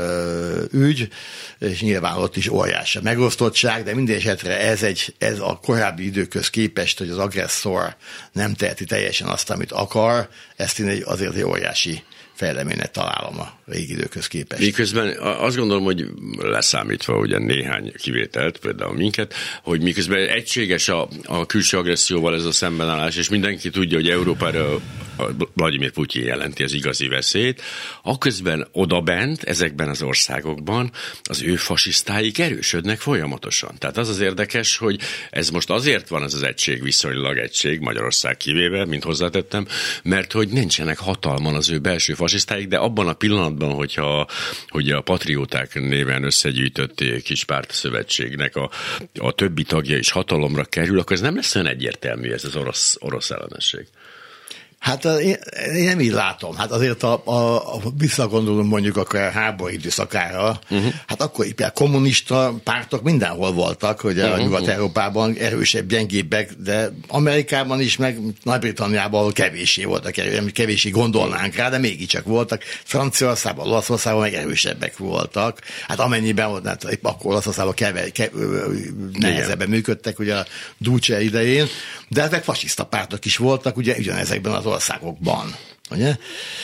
[SPEAKER 3] ügy, és nyilván ott is óriási megosztottság, de minden esetre ez, egy, ez a korábbi időköz képest, hogy az agresszor nem teheti teljesen azt, amit akar, ezt én egy, azért egy óriási fejleménynek találom a régi időköz képest.
[SPEAKER 2] Miközben azt gondolom, hogy leszámítva ugye néhány kivételt, például minket, hogy miközben egységes a, a külső agresszióval ez a szembenállás, és mindenki tudja, hogy Európára Vladimir Putyin jelenti az igazi veszélyt, aközben odabent, ezekben az országokban az ő fasisztáik erősödnek folyamatosan. Tehát az az érdekes, hogy ez most azért van ez az egység, viszonylag egység, Magyarország kivéve, mint hozzátettem, mert hogy nincsenek hatalman az ő belső fasisztáik, de abban a pillanatban, hogyha hogy a patrióták néven összegyűjtött kis pártszövetségnek a, a többi tagja is hatalomra kerül, akkor ez nem lesz olyan egyértelmű, ez az orosz, orosz ellenesség.
[SPEAKER 3] Hát én, én nem így látom. Hát azért a, a, a visszagondolunk mondjuk akkor a háború időszakára, uh-huh. hát akkor például kommunista pártok mindenhol voltak, hogy a uh-huh. Nyugat-Európában erősebb, gyengébbek, de Amerikában is, meg Nagy-Britanniában kevéssé voltak, kevéssé gondolnánk rá, de mégiscsak voltak. Franciaországban, Olaszországban meg erősebbek voltak. Hát amennyiben volt, hát épp akkor Olaszországban keve, keve, nehezebben működtek, ugye a Duce idején, de ezek fasiszta pártok is voltak, ugye ugyanezekben az országokban. Ugye?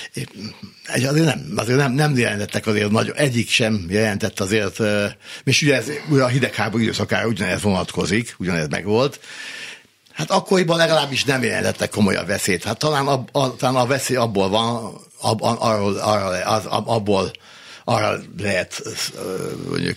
[SPEAKER 3] Azért nem, azért nem, nem jelentettek azért nagyon, egyik sem jelentett azért, és ugye, ez, ugye a hidegháború időszakára ugyanez vonatkozik, ugyanez megvolt. Hát akkoriban legalábbis nem jelentettek komolyabb veszélyt. Hát talán a, a, talán a veszély abból van, ab, arról, arra, az, abból arra lehet mondjuk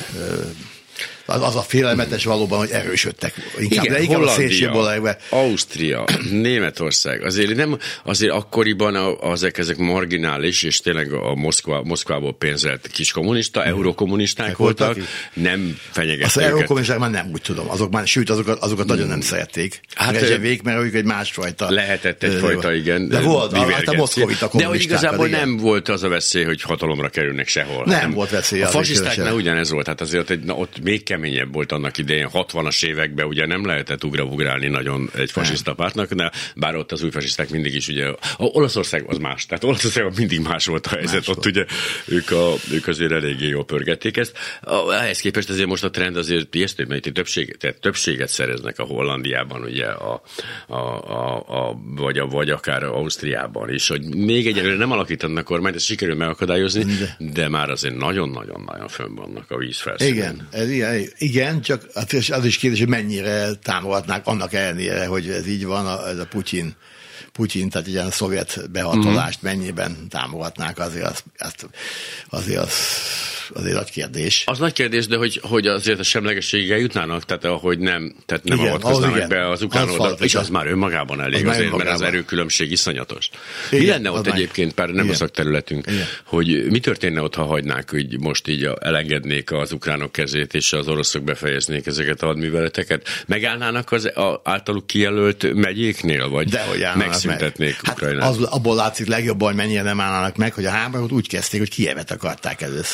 [SPEAKER 3] Az, az a félelmetes valóban, hogy erősödtek. Inkább,
[SPEAKER 2] igen,
[SPEAKER 3] de inkább
[SPEAKER 2] Hollandia, Ausztria, Németország. Azért nem, azért akkoriban a, azek, ezek marginális, és tényleg a Moszkva, Moszkvából pénzelt kis kommunista, mm. eurokommunisták voltak, voltak, nem fenyegették.
[SPEAKER 3] Azt az eurokommunisták már nem úgy tudom. Azok már, sőt, azokat, azokat mm. nagyon nem szerették. Hát Rezsevék, mert ők egy másfajta.
[SPEAKER 2] Lehetett egyfajta, igen.
[SPEAKER 3] De volt, hát a moszkovita kommunisták.
[SPEAKER 2] De hogy igazából igen. nem volt az a veszély, hogy hatalomra kerülnek sehol.
[SPEAKER 3] Nem, nem volt veszély.
[SPEAKER 2] A fasisztáknál ugyanez volt. Hát azért egy, na, ott még keményebb volt annak idején, hatvanas években ugye nem lehetett ugrabugrálni nagyon egy fasiszta pártnak, de bár ott az új fasiszták mindig is ugye, a Olaszország az más, tehát Olaszországban mindig más volt a helyzet, más ott volt. Ugye ők, a, ők azért eléggé jól pörgették ezt. Ehhez képest azért most a trend azért ijesztő, mert többséget, tehát többséget szereznek a Hollandiában, ugye, a, a, a, a, vagy, a, vagy akár Ausztriában is, hogy még egyelőre nem alakítanak kormányt, ezt sikerül megakadályozni, de, de már azért nagyon-nagyon-nagyon fönn vannak a vízfelszínen.
[SPEAKER 3] Igen, ez ilyen, igen, csak az is kérdés, hogy mennyire támogatnák annak ellenére, hogy ez így van, ez a Putyin, Putyin tehát ilyen szovjet behatolást mm. mennyiben támogatnák, azért az, azt, azért az, azért nagy kérdés.
[SPEAKER 2] Az nagy kérdés, de hogy, hogy azért a semlegességgel jutnának, tehát ahogy nem, tehát nem igen, avatkoznának be az ukrán oldalra, és az már önmagában elég, az azért, önmagában. Mert az erőkülönbség iszonyatos. Igen, mi lenne ott egyébként, pár nem igen. a szakterületünk, igen. hogy mi történne ott, ha hagynák, hogy most így elengednék az ukránok kezét, és az oroszok befejeznék ezeket a hadműveleteket? Megállnának az általuk kijelölt megyéknél, vagy megszüntetnék
[SPEAKER 3] hát
[SPEAKER 2] Ukrajnát?
[SPEAKER 3] Az, abból látszik legjobban, hogy mennyire nem állnának meg, hogy a háborút úgy kezdték, hogy Kijevet akarták először.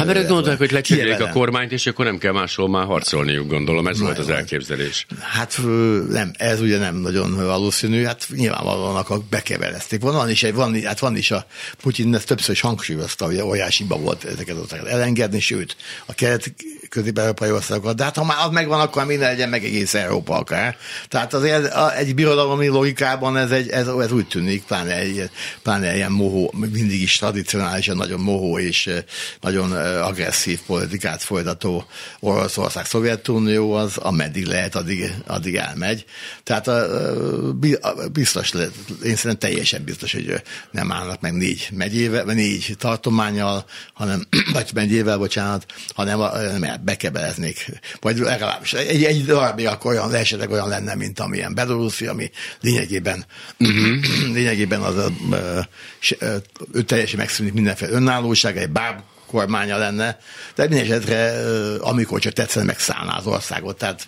[SPEAKER 2] Hát mert gondolták, hogy lecserélik a kormányt, és akkor nem kell máshol már harcolniuk, gondolom. Ez volt az elképzelés.
[SPEAKER 3] Hát nem, ez ugye nem nagyon valószínű. Hát nyilvánvalóan akkor bekeverezték. Van, van is, van, hát van is a Putyin ezt többször is hangsúlyozta, hogy óriásiba volt ezeket az országokat elengedni, sőt, a kelet közép-európai országokat, de hát ha már az megvan, akkor minden legyen meg egész Európa akár. Tehát azért egy birodalmi logikában ez, egy, ez, ez úgy tűnik, pláne, egy, pláne ilyen mohó, mindig is tradicionálisan nagyon mohó és nagyon agresszív politikát folytató Oroszország, Szovjetunió, az ameddig lehet, addig, addig elmegy. Tehát biztos, én szerintem teljesen biztos, hogy nem állnak meg négy megyével, vagy négy tartománnyal, hanem, vagy megyével, bocsánat, hanem bekebeleznék. Vagy legalábbis egy, egy darabig olyan, esetleg olyan lenne, mint amilyen Belorusszia, ami lényegében, uh-huh. lényegében az a, ő teljesen megszűnik mindenféle önállóság, egy báb kormánya lenne, de minden esetre, amikor csak tetszene, megszállná az országot. Tehát,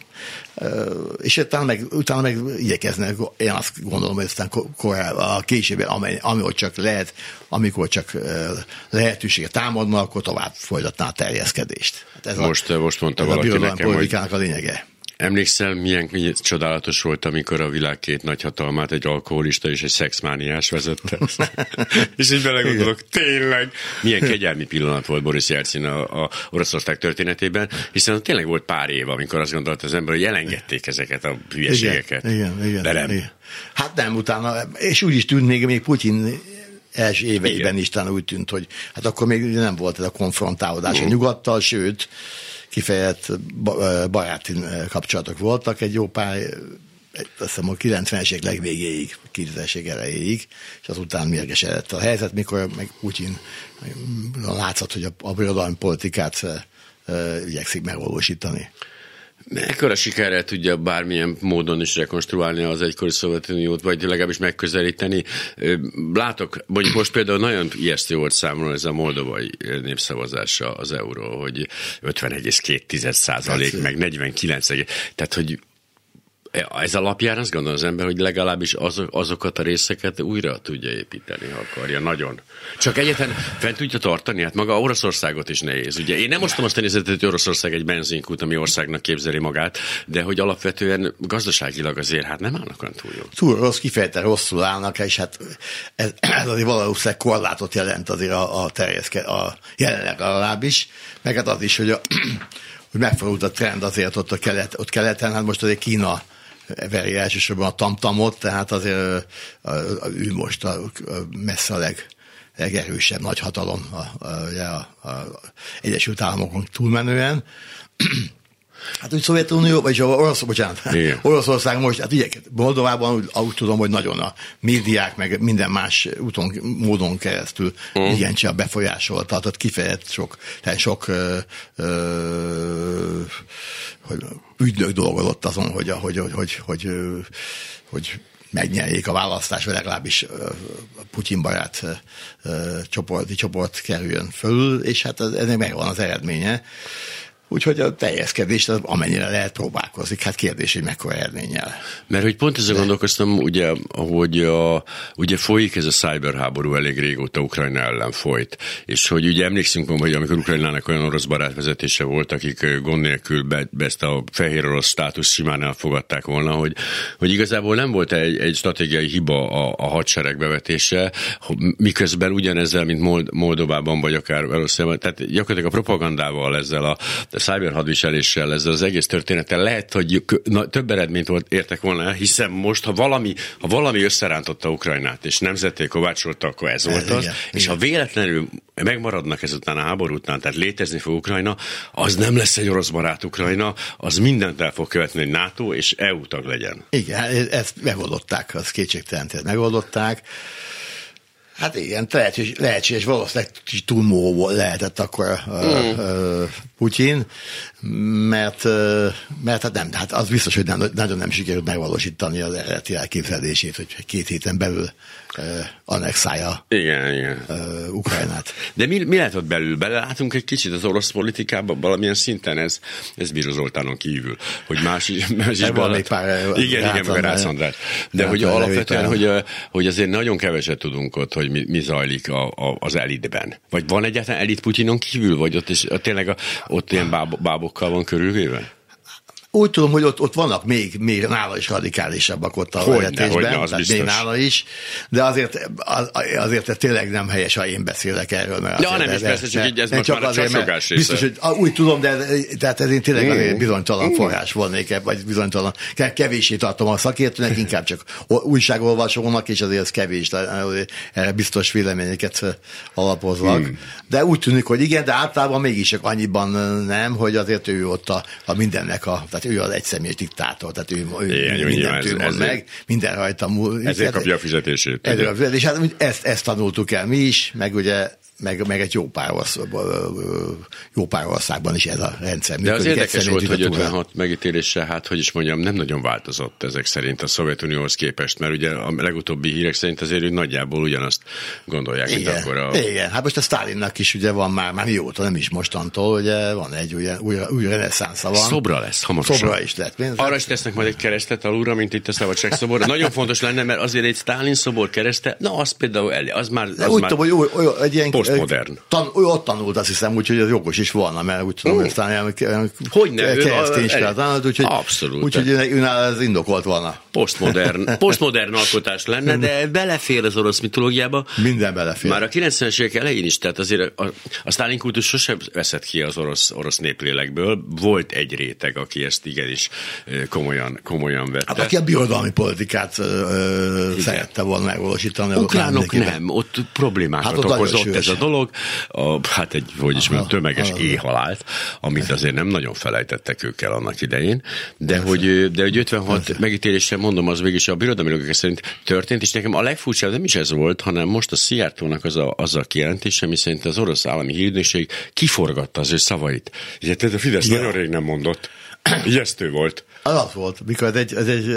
[SPEAKER 3] és utána meg, utána meg igyekeznek, én azt gondolom, hogy aztán a későbben, amikor csak lehet, amikor csak lehetősége támadna, akkor tovább folytatná a terjeszkedést. Hát ez
[SPEAKER 2] most,
[SPEAKER 3] a,
[SPEAKER 2] most mondta
[SPEAKER 3] ez
[SPEAKER 2] valaki
[SPEAKER 3] a
[SPEAKER 2] nekem,
[SPEAKER 3] politikának a lényege.
[SPEAKER 2] Emlékszel, milyen, milyen csodálatos volt, amikor a világ két nagyhatalmát egy alkoholista és egy szexmániás vezette? És így belegondolok, tényleg, milyen kegyelmi pillanat volt Boris Jelcin a, a Oroszország történetében, hiszen tényleg volt pár év, amikor azt gondolt az ember, hogy elengedték ezeket a hülyeségeket.
[SPEAKER 3] Igen, igen, igen,
[SPEAKER 2] de nem.
[SPEAKER 3] Igen. Hát nem, utána, és úgy is tűnt még, még Putyin első éveiben igen. is talán úgy tűnt, hogy hát akkor még nem volt ez a konfrontálódás uh. a nyugattal, sőt, kifejezett baráti kapcsolatok voltak egy jó pár, azt hiszem a kilencvenes évek legvégéig, kétezres évek elejéig, és azután mérgesedett a helyzet, mikor meg Putyin látszott, hogy a, a birodalmi politikát igyekszik megvalósítani.
[SPEAKER 2] Mekkora sikerrel tudja bármilyen módon is rekonstruálni az egykori Szovjetuniót, vagy legalábbis megközelíteni. Látok, mondjuk most például nagyon ijesztő volt számomra ez a moldovai népszavazása az euró, hogy ötven egész két százalék, meg negyvenkilenc. Tehát, hogy ez alapján azt gondol az ember, hogy legalábbis azok, azokat a részeket újra tudja építeni, ha akarja, nagyon. Csak egyetlen fent tudja tartani, hát maga Oroszországot is nehéz. Ugye én nem osztom azt a nézetet, hogy Oroszország egy benzinkút, ami országnak képzeli magát, de hogy alapvetően gazdaságilag azért hát nem állnak olyan túl jó.
[SPEAKER 3] Túl rossz, kifejezetten rosszul állnak, és hát ez, ez azért valószínűleg korlátot jelent azért a, a terjeszke, a jelenleg legalábbis, meg hát az is, hogy, a, hogy megfordult a trend azért ott, a kelet, ott keleten, hát most azért Kína veri elsősorban a tamtamot, tehát azért a, a, a, ő most a, a messze a leg, legerősebb nagyhatalom a, a, a, a Egyesült Államokon túlmenően. Hát úgy Szovjetunió, vagyis Orosz, bocsánat, Oroszország most, hát ugye Moldovában úgy, úgy tudom, hogy nagyon a médiák, meg minden más úton, módon keresztül uh. igencsak befolyásolta, tehát kifejezett sok, tehát sok ö, ö, hogy ügynök dolgozott azon, hogy, hogy, hogy, hogy, hogy, hogy megnyerjék a választást, vagy legalábbis Putyin barát csoporti csoport kerüljön föl, és hát ennek megvan az eredménye. Úgyhogy a teljeskedést amennyire lehet próbálkozik. Hát kérdés, hogy mekkora eredménnyel.
[SPEAKER 2] Mert hogy pont ezzel gondolkoztam, ugye, hogy a, ugye folyik ez a cyberháború elég régóta Ukrajna ellen folyt. És hogy ugye emlékszünk, hogy amikor Ukrajnának olyan orosz barátvezetése volt, akik gond nélkül be, be ezt a fehér orosz státusz simán elfogadták volna, hogy, hogy igazából nem volt egy, egy stratégiai hiba a, a hadsereg bevetése, miközben ugyanezzel, mint Mold, Moldovában, vagy akár Oroszországban, tehát gyakorlatilag a propagandával, ezzel a a cyber hadviseléssel, ezzel az egész történettel lehet, hogy na, több eredményt volt, értek volna el, hiszen most, ha valami, ha valami összerántotta Ukrajnát, és nemzetté kovácsolta, akkor ez volt az, igen, és igen. Ha véletlenül megmaradnak ezután a háború után, tehát létezni fog Ukrajna, az nem lesz egy orosz barát Ukrajna, az mindent el fog követni, hogy NATO és é u tag legyen.
[SPEAKER 3] Igen, ezt megoldották, az kétségtelen, ezt megoldották. Hát igen, lehetséges, lehetséges valószínűleg túlmóvó lehetett akkor mm. uh, uh, Putyin, mert, uh, mert hát nem, hát az biztos, hogy nem, nagyon nem sikerült megvalósítani az eredeti elképzelését, hogy két héten belül uh, annexálja
[SPEAKER 2] igen, igen.
[SPEAKER 3] Uh, Ukrajnát.
[SPEAKER 2] De mi, mi lehet ott belül? Belelátunk egy kicsit az orosz politikába, valamilyen szinten ez, ez Bíró Zoltánon kívül, hogy más is, más is ballat. Igen, igen, meg a Rácz András. De hogy alapvetően, hogy, hogy azért nagyon keveset tudunk ott, hogy mi, mi zajlik a, a, az elitben? Vagy van egyáltalán elit Putyinon kívül, vagy ott, is, tényleg a, ott ilyen báb, bábokkal van körülvéve?
[SPEAKER 3] Úgy tudom, hogy ott, ott vannak még, még nála is radikálisabbak ott a vezetésben, tehát még nála is, de azért, az, azért tényleg nem helyes, ha én beszélek erről. Mert
[SPEAKER 2] ja, nem is persze, csak így ez most már csak sokás része. Biztos,
[SPEAKER 3] hogy úgy tudom, de tehát ez én tényleg azért bizonytalan forrás volnék, vagy bizonytalan, kevéssé tartom a szakértőnek, inkább csak újságolvasónak, és azért ez kevés, erre biztos véleményeket alapoznak. Hmm. De úgy tűnik, hogy igen, de általában mégis csak annyiban nem, hogy azért ő ott a, a mindennek a, tehát ő az egyszemélyes diktátor, tehát ő, ő igen, mindent ő mond meg, minden rajta múlik.
[SPEAKER 2] Ezért kapja a fizetését.
[SPEAKER 3] Ezért a fizetését, és hát ezt, ezt tanultuk el mi is, meg ugye meg, meg egy jó pár, jó pár országban is ez a rendszer.
[SPEAKER 2] De az érdekes volt, hogy ötvenhat megítélése, hát hogy is mondjam, nem nagyon változott ezek szerint a Szovjetunióhoz képest, mert ugye a legutóbbi hírek szerint azért ő nagyjából ugyanazt gondolják,
[SPEAKER 3] igen,
[SPEAKER 2] mint akkor a...
[SPEAKER 3] Igen, hát most a Sztálinnak is ugye van már, már mióta, nem is mostantól, ugye van egy ugye, új, új reneszánsza van.
[SPEAKER 2] Szobra lesz hamarosan.
[SPEAKER 3] Szobra is lett. Pénz,
[SPEAKER 2] arra is tesznek majd egy keresztet alulra, mint itt a szabadságszobor. Nagyon fontos lenne, mert azért egy Sztálin szobor kereszte, na az például elé, az már... Az
[SPEAKER 3] úgy
[SPEAKER 2] már...
[SPEAKER 3] tudom, hogy olyan, egy ilyen
[SPEAKER 2] posztmodern.
[SPEAKER 3] Tan, ő ott tanult, azt hiszem, úgyhogy ez jogos is volna, mert úgy tudom, hogy aztán keresztényskára tanult, úgyhogy,
[SPEAKER 2] abszolút. Úgyhogy
[SPEAKER 3] őnál ez indokolt volna.
[SPEAKER 2] Posztmodern, posztmodern alkotás lenne, de belefér az orosz mitológiába.
[SPEAKER 3] Minden belefér.
[SPEAKER 2] Már a kilencvenes évek elején is, tehát azért a, a Sztálin kultusz sosem veszett ki az orosz, orosz néplélekből. Volt egy réteg, aki ezt igenis komolyan, komolyan vette.
[SPEAKER 3] Hát aki a birodalmi politikát ö, szerette volna megvalósítani.
[SPEAKER 2] Ukránok nem, ott problémákat hát okozott ez a dolog. A, hát egy, hogy is mondjam, tömeges aha. éhhalált, amit azért nem nagyon felejtettek ők el annak idején, de hogy, de hogy ötvenhat megítélésre mondom, az végig a birodalmi logika szerint történt, és nekem a legfurcsább nem is ez volt, hanem most a Szijjártónak az a, az a kijelentése, ami szerint az orosz állami hírügynökség kiforgatta az ő szavait. Ugye, tehát a Fidesz ja. nagyon rég nem mondott. Ijesztő volt.
[SPEAKER 3] Az az volt, mikor ez egy, ez egy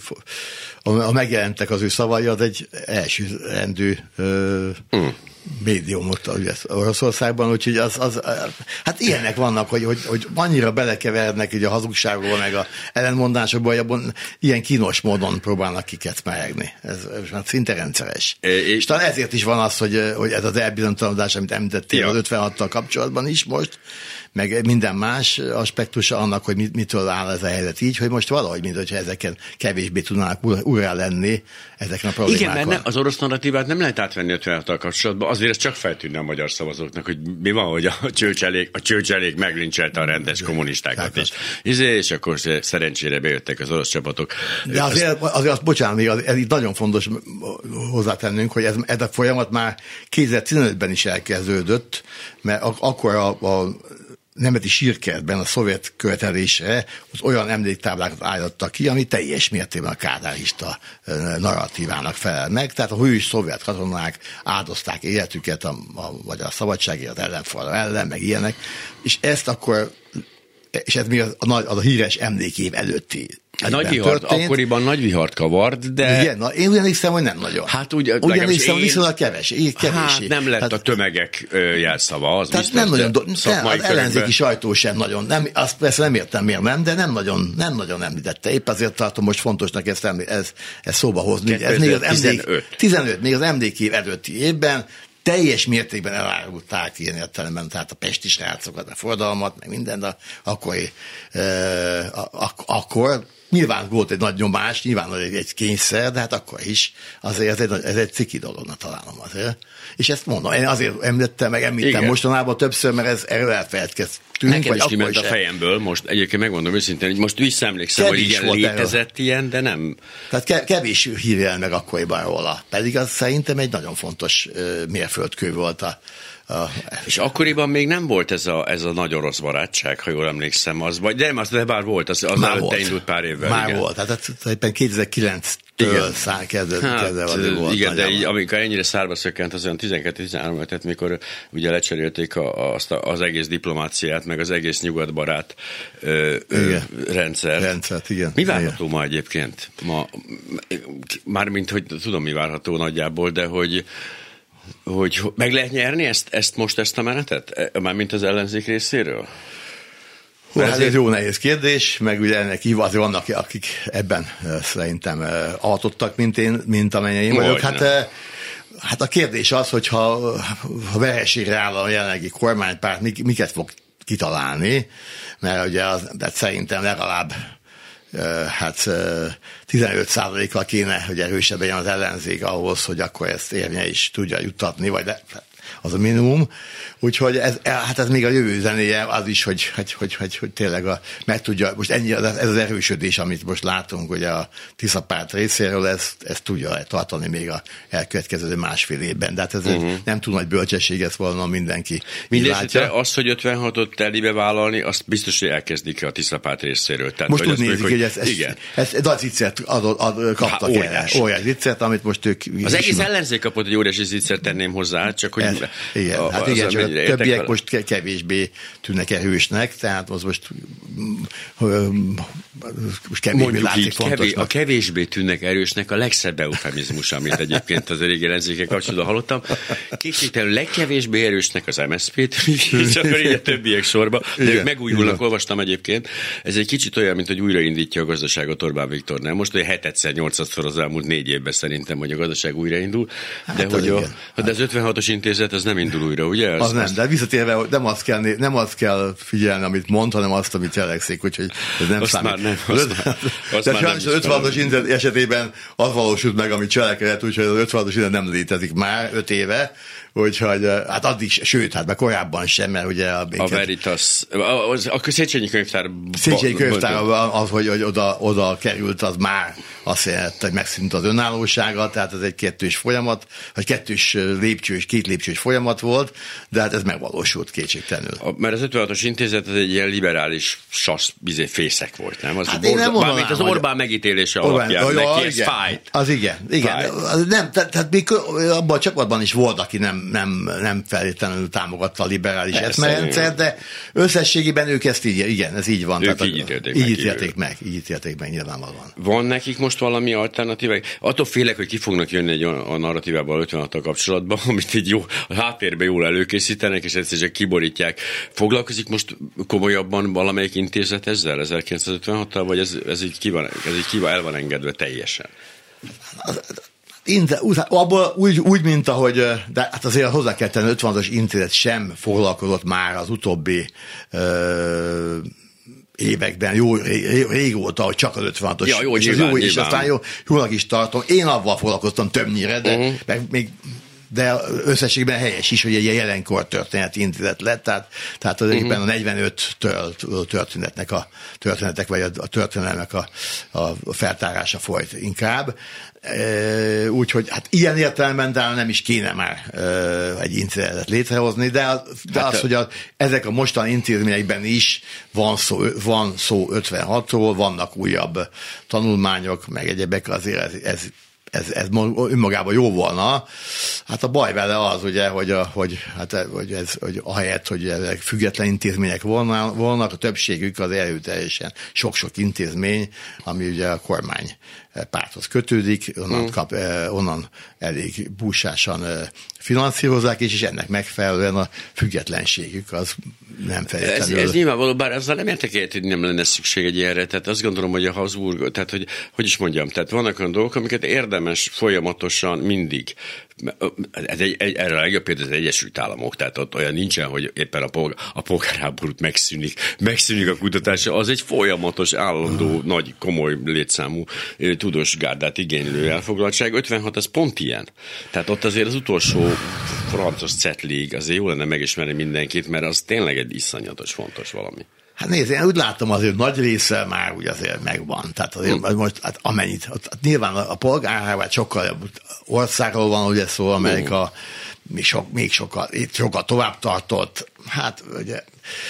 [SPEAKER 3] a megjelentek az ő szavai, az egy elsőrendű mm. médiumot Oroszországban, úgyhogy az, az, hát ilyenek vannak, hogy, hogy, hogy annyira belekevernek így a hazugságból, meg a ellenmondásokból, hogy abban ilyen kínos módon próbálnak kikecmeregni. Ez, ez már szinte rendszeres. É, és, és talán ezért is van az, hogy, hogy ez az elbizonytalanodás, amit említettél ja. az ötvenhattal kapcsolatban is most, meg minden más aspektusa annak, hogy mitől áll ez a helyzet így, hogy most valahogy, mint hogyha ezeken kevésbé tudnának újra lenni ezeken a problémákkal.
[SPEAKER 2] Igen, mert ne, az orosz narratívát nem lehet átvenni ötvenhattal kapcsolatban, azért ez csak feltűnne a magyar szavazóknak, hogy mi van, hogy a csőcselék, a csőcselék meglincselte a rendes kommunistákat is. Izé, és akkor szerencsére bejöttek az orosz csapatok.
[SPEAKER 3] De azért, azért azt, bocsánat, még az, ez itt nagyon fontos hozzátennünk, hogy ez, ez a folyamat már kétezer-tizenötben is elkezdődött, mert ak- akkor a, a nemzeti sírkertben a szovjet követelésre az olyan emléktáblákat állítottak ki, ami teljes mértékben a kádárista narratívának felel meg. Tehát a hős szovjet katonák áldozták életüket, a, a, vagy a szabadságért ellenfal ellen, meg ilyenek, és ezt akkor, és ez még az a, az a híres emlékév előtti
[SPEAKER 2] nagy vihart, akkoriban nagy vihart kavart, de...
[SPEAKER 3] Igen, na, én ugyan hiszem, hogy nem nagyon.
[SPEAKER 2] Hát úgy,
[SPEAKER 3] ugyan hiszem, hogy viszonylag kevés, kevésé.
[SPEAKER 2] Hát nem lett hát, a tömegek jelszava, az
[SPEAKER 3] tehát
[SPEAKER 2] biztos,
[SPEAKER 3] nem nagyon, do,
[SPEAKER 2] nem,
[SPEAKER 3] az ellenzéki sajtó sem nagyon, nem, azt persze nem értem miért nem, de nem nagyon, nem nagyon említette. Épp azért tartom most fontosnak ezt, ez, ezt szóba hozni. Ez még az emlék, tizenöt, még az emlékév előtti évben teljes mértékben elárulták ilyen értelemben, tehát a pesti srácokat, a forradalmat, meg minden, de akkor, eh, ak- akkor nyilván volt egy nagy nyomás, nyilván egy, egy kényszer, de hát akkor is azért ez egy, ez egy ciki dolognak találom azért. És ezt mondom, én azért említettem, meg említem mostanában többször, mert ez erről elfeledkeztünk.
[SPEAKER 2] Nekem is kiment a fejemből, most egyébként megmondom őszintén, hogy most visszaemlékszem, hogy igen, létezett erről. Ilyen, de nem...
[SPEAKER 3] Tehát kevés hírjel meg akkoriban róla. Pedig az szerintem egy nagyon fontos mérföldkő volt a Uh,
[SPEAKER 2] és akkoriban még nem volt ez a, ez a nagy orosz barátság, ha jól emlékszem, az, vagy de, de bár volt, az, az már előtte indult pár évvel.
[SPEAKER 3] Már
[SPEAKER 2] igen.
[SPEAKER 3] volt, tehát éppen kétezer-kilenctől szár kezdve hát, volt.
[SPEAKER 2] Igen, de így, amikor ennyire szárba szökkent, az olyan tizenkettő-tizenhárom, tehát mikor ugye lecserélték a, azt a, az egész diplomáciát, meg az egész nyugatbarát ö, ö, rendszer.
[SPEAKER 3] Rendszert, igen.
[SPEAKER 2] Mi várható igen. ma egyébként? Ma, mármint, hogy tudom, mi várható nagyjából, de hogy hogy meg lehet nyerni ezt, ezt most, ezt a menetet? Mármint az ellenzék részéről?
[SPEAKER 3] Hú, hát ez egy jó nehéz kérdés, meg ugye ennek azért vannak, akik ebben szerintem avatottak, mint én, mint amennyien én vagyok. Hát hát a kérdés az, hogyha ha vereségre áll a jelenlegi kormánypárt, miket fog kitalálni, mert ugye az, de szerintem legalább hát tizenöt százalékkal kéne, hogy erősebb legyen az ellenzék ahhoz, hogy akkor ezt érnie is tudja juttatni, vagy de, az a minimum. Úgyhogy ez, hát ez még a jövő zenéje az is, hogy, hogy, hogy, hogy, hogy tényleg a, meg tudja, most ennyi, ez az erősödés, amit most látunk, hogy a Tisza párt részéről, ezt, ezt tudja tartani még a elkövetkező másfél évben. De hát ez uh-huh. nem túl nagy bölcsesség, ezt volna mindenki
[SPEAKER 2] Mindenesetre azt, hogy ötvenhatot telibe vállalni, azt biztos, hogy elkezdik a Tisza párt részéről. Tehát,
[SPEAKER 3] most úgy nézik,
[SPEAKER 2] mondjuk,
[SPEAKER 3] hogy ez, ez, igen. ez, ez nagy zicsert ad, ad, kaptak Há, erre. Óriás zicsert, amit most ők...
[SPEAKER 2] Az egész ellenzék kapott egy óriási zicsert, tenném hozzá, csak hogy...
[SPEAKER 3] Ez, igen, a, hát igen, csak a többiek vele. Most kevésbé tűnnek erősnek, tehát az most, most kevésbé
[SPEAKER 2] mondjuk
[SPEAKER 3] látszik
[SPEAKER 2] így,
[SPEAKER 3] fontosnak.
[SPEAKER 2] Kevés, a kevésbé tűnnek erősnek a legszebb eufemizmus, amit egyébként az régi ellenzékek kapcsolatban hallottam. Kétségtelenül legkevésbé erősnek az em es zé pé-t, és akkor így a többiek sorba, de igen, ők megújulnak, igen. Olvastam egyébként. Ez egy kicsit olyan, mint hogy újraindítja a gazdaságot Orbán Viktor, nem? Most olyan hetedszer, nyolcadszor az elmúlt négy évben szerintem, hogy a gazdaság újraindul, de hát hogy a, de az ötvenhatos intézet az nem indul újra, ugye? Az,
[SPEAKER 3] az nem, azt... de visszatérve, nem azt, kell, nem azt kell figyelni, amit mond, hanem azt, amit cselekszik, úgyhogy ez nem
[SPEAKER 2] azt
[SPEAKER 3] számít.
[SPEAKER 2] Már nem, azt már, azt
[SPEAKER 3] de sajnos az ötvenhatos intézet esetében az valósult meg, amit cselekedett, úgyhogy az ötvenhatos intézet nem létezik már öt éve, úgyhogy hát addig, sőt, hát meg korábban sem, mert ugye a...
[SPEAKER 2] A Veritas, a, a, a Széchenyi könyvtár...
[SPEAKER 3] Széchenyi könyvtár az, hogy, hogy oda, oda került, az már azt jelenti, hogy megszűnt az önállósága, tehát ez egy kettős folyamat, vagy kettős lépcsős, két lépcsős folyamat volt, de hát ez megvalósult kétségtelenül.
[SPEAKER 2] A, mert az ötvenhatos intézet az egy ilyen liberális sasz, bizé, fészek volt, nem? Az
[SPEAKER 3] hát én nem mondanám,
[SPEAKER 2] az Orbán megítélése alapján,
[SPEAKER 3] Orbán,
[SPEAKER 2] neki
[SPEAKER 3] ez
[SPEAKER 2] fájt.
[SPEAKER 3] Az igen, igen. Az nem, tehát, tehát még abban a csapatban is volt, aki nem, nem, nem feltétlenül támogatta a liberális eszmerendszert, de összességében ők ezt így, igen, ez így van.
[SPEAKER 2] Ők
[SPEAKER 3] tehát
[SPEAKER 2] így ítélték
[SPEAKER 3] így
[SPEAKER 2] meg.
[SPEAKER 3] Ítélték meg, így ítélték meg nyilvánvalóan.
[SPEAKER 2] Van nekik most valami alternatívák? Attól félek, hogy ki fognak jönni egy a narratívával ötvenhattal kapcsolatban, amit így jó, a háttérben jól előkészítenek, és egyszerűen kiborítják. Foglalkozik most komolyabban valamelyik intézet ezzel ezerkilencszázötvenhattal, vagy ez, ez így ki van, ez így ki van, el van engedve teljesen?
[SPEAKER 3] Inde, abból úgy, úgy, mint ahogy, de hát azért hozzá kell tenni, ötvenhatos intézet sem foglalkozott már az utóbbi ö, években, jó ré, régóta, hogy csak az ötvenhatos.
[SPEAKER 2] Ja, jó,
[SPEAKER 3] és
[SPEAKER 2] nyilván,
[SPEAKER 3] jó, és
[SPEAKER 2] nyilván.
[SPEAKER 3] aztán jó, jónak is tartom. Én avval foglalkoztam többnyire, de uh-huh. meg még de összességben helyes is, hogy egy jelenkor történeti intézet lett, tehát, tehát az uh-huh. egyben a negyvenöt-től történetnek a történetek, vagy a történelmek a, a feltárása folyt inkább. E, úgyhogy hát ilyen értelemben de nem is kéne már e, egy intézetet létrehozni, de, de hát az, hogy a, ezek a mostani intézményekben is van szó, van szó ötvenhatról, vannak újabb tanulmányok, meg egyebek, azért ez, ez Ez, ez önmagában jó volna. Hát a baj vele az, ugye, hogy, a, hogy, hát, hogy, ez, hogy ahelyett, hogy ezek független intézmények volna, volnak, a többségük az erőteljesen sok-sok intézmény, ami ugye a kormány párthoz kötődik, onnan, kap, onnan elég búsásan finanszírozzák, és, és ennek megfelelően a függetlenségük az nem feltétlenül.
[SPEAKER 2] Ez, ez nyilvánvaló, bár azzal nem értek egyet, hogy nem lenne szükség egy ilyenre, tehát azt gondolom, hogy a Habsburg, tehát hogy, hogy is mondjam, tehát vannak olyan dolgok, amiket érdemes folyamatosan mindig. Ez egy, egy, erre a legjobb például az Egyesült Államok, tehát ott olyan nincsen, hogy éppen a, polgár, a polgárháborút megszűnik, megszűnik a kutatása, az egy folyamatos, állandó, uh-huh. nagy, komoly létszámú tudós gárdát igénylő elfoglaltság. ötvenhat az pont ilyen. Tehát ott azért az utolsó francos cetlig, azért jó lenne megismerni mindenkit, mert az tényleg egy iszonyatos fontos valami.
[SPEAKER 3] Hát nézd, én úgy látom, azért nagy része már úgy azért megvan. Tehát azért hmm. most, hát amennyit, hát nyilván a polgárháború sokkal országról van ugye szó, Amerika hmm. még, sok, még sokkal, sokkal tovább tartott. Hát ugye...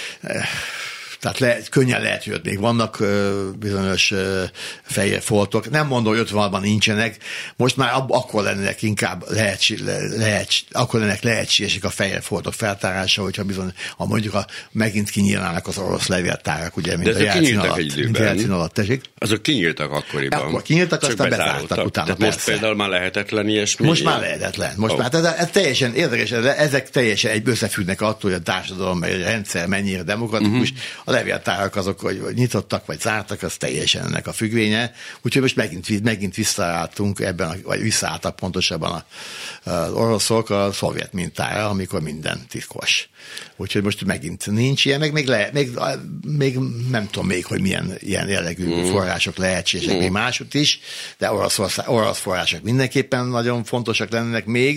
[SPEAKER 3] Tehát lehet, könnyen lehet, hogy még vannak ö, bizonyos ö, fehér foltok. Nem mondom, hogy ötvenhatban nincsenek. Most már ab, akkor lennének inkább lehetség, lehet, akkor lennének lehetségesek a fehér foltok feltárása, hogyha bizony, ha mondjuk a, megint kinyílnának az orosz levéltárak, ugye, mint
[SPEAKER 2] de
[SPEAKER 3] a jelcín alatt. Mint a jelcín alatt, tessék?
[SPEAKER 2] Azok kinyíltak akkoriban.
[SPEAKER 3] Akkor kinyíltak, aztán bezártak utána.
[SPEAKER 2] Tehát most például már lehetetlen ilyesmi?
[SPEAKER 3] Most már lehetetlen. Most oh. már, ez, ez teljesen érdekes, ezek teljesen egy összefüggnek attól, hogy a társadalom, vagy a rendszer mennyire demokratikus. Uh-huh. levéltárak azok, hogy nyitottak vagy zártak, az teljesen ennek a függvénye. Úgyhogy most megint, megint visszaálltunk ebben, a, vagy visszaálltak pontosabban az oroszok a szovjet mintára, amikor minden titkos. Úgyhogy most megint nincs ilyen, meg még, le, még, még nem tudom még, hogy milyen ilyen jellegű mm. források lehetségesek mm. még másút is, de orosz, orosz források mindenképpen nagyon fontosak lennének még.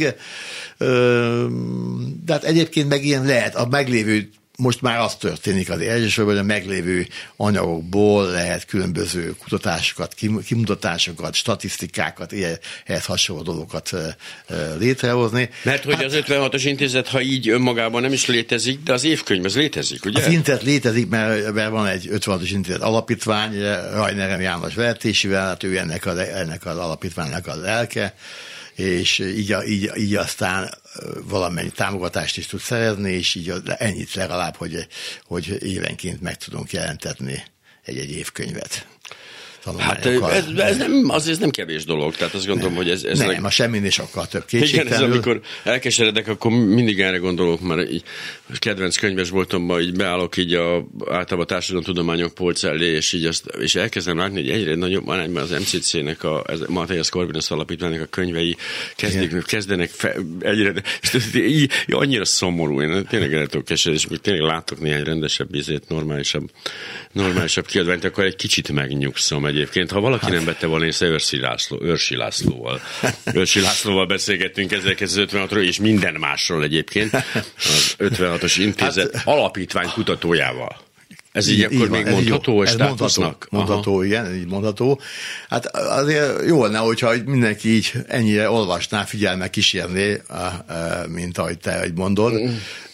[SPEAKER 3] De hát egyébként meg ilyen lehet, a meglévő most már az történik az elsősorban, hogy a meglévő anyagokból lehet különböző kutatásokat, kimutatásokat, statisztikákat, ehhez hasonló dolgokat létrehozni.
[SPEAKER 2] Mert hogy hát, az ötvenhatos intézet, ha így önmagában nem is létezik, de az évkönyv az létezik, ugye?
[SPEAKER 3] Az intézet létezik, mert, mert van egy ötvenhatos intézet alapítvány, Rajnerem János vezetésével, hát ő ennek az, ennek az alapítványnak az lelke, és így, így, így aztán valamennyi támogatást is tud szerezni, és így ennyit legalább, hogy, hogy évenként meg tudunk jelentetni egy-egy évkönyvet.
[SPEAKER 2] Hát ez, ez nem, azért nem kevés dolog, tehát azt gondolom,
[SPEAKER 3] nem,
[SPEAKER 2] hogy ez... ez
[SPEAKER 3] nem,
[SPEAKER 2] leg...
[SPEAKER 3] a semminél sokkal több kétségtelenül.
[SPEAKER 2] Igen, ez amikor elkeseredek, akkor mindig erre gondolok, mert így kedvenc könyves voltomban, így beállok így a, általában a társadalomtudományok polc elé, és így azt, és elkezdem látni, hogy egyre nagyobb arányban az em cé cé-nek, a Matthias Corvinus alapítványnak a könyvei kezdik, kezdenek fe, egyre, és így, annyira szomorú, én tényleg el tudok keseredni, és még tényleg látok néhány rendesebb ízét, normálisabb, normálisabb kiadványt, akkor egy kicsit megnyugszom. Egyébként, ha valaki hát. nem vette volna észre, Őrsi László, Őrsi Lászlóval. Őrsi Lászlóval beszélgettünk ezerkilencszázötvenhatról, és minden másról egyébként, az ötvenhatos intézet hát. alapítvány kutatójával. Ez így, így akkor így még van, mondható a státusznak?
[SPEAKER 3] Mondható, mondható igen, így mondható. Hát azért jó lenne, hogyha mindenki így ennyire olvasná, figyelme kísérné, mint ahogy te hogy mondod. Mm.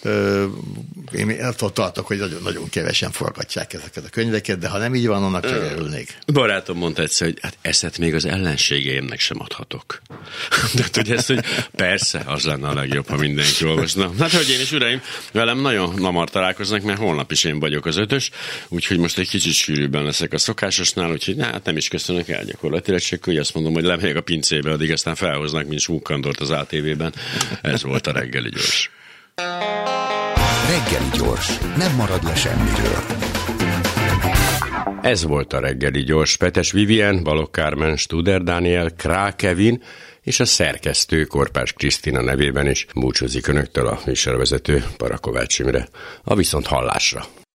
[SPEAKER 3] Én attól tartok, hogy nagyon, nagyon kevesen forgatják ezeket a könyveket, de ha nem így van, annak csak örülnék.
[SPEAKER 2] Barátom mondta egyszer, hogy hát eszet még az ellenségeimnek sem adhatok. De hogy ez, hogy persze, az lenne a legjobb, ha mindenki olvasna. Hát, hölgyeim és uraim, velem nagyon hamar találkoznak, mert holnap is én vagyok az ötös, úgyhogy most egy kicsit sűrűbben leszek a szokásosnál, úgyhogy hát nem is köszönök el gyakorlatilag, csak hogy azt mondom, hogy lemegyek a pincébe, addig aztán felhoznak, mint Smúkkandort az á té vében. Ez volt a reggeli gyors.
[SPEAKER 1] Reggeli gyors, nem marad le semmiről.
[SPEAKER 2] Ez volt a reggeli gyors. Petes Vivien, Balogh Kármen, Studer Dániel, Král Kevin és a szerkesztő Korpás Krisztina nevében is búcsúzik önöktől a műsorvezető Parakovács Imre. A viszont hallásra.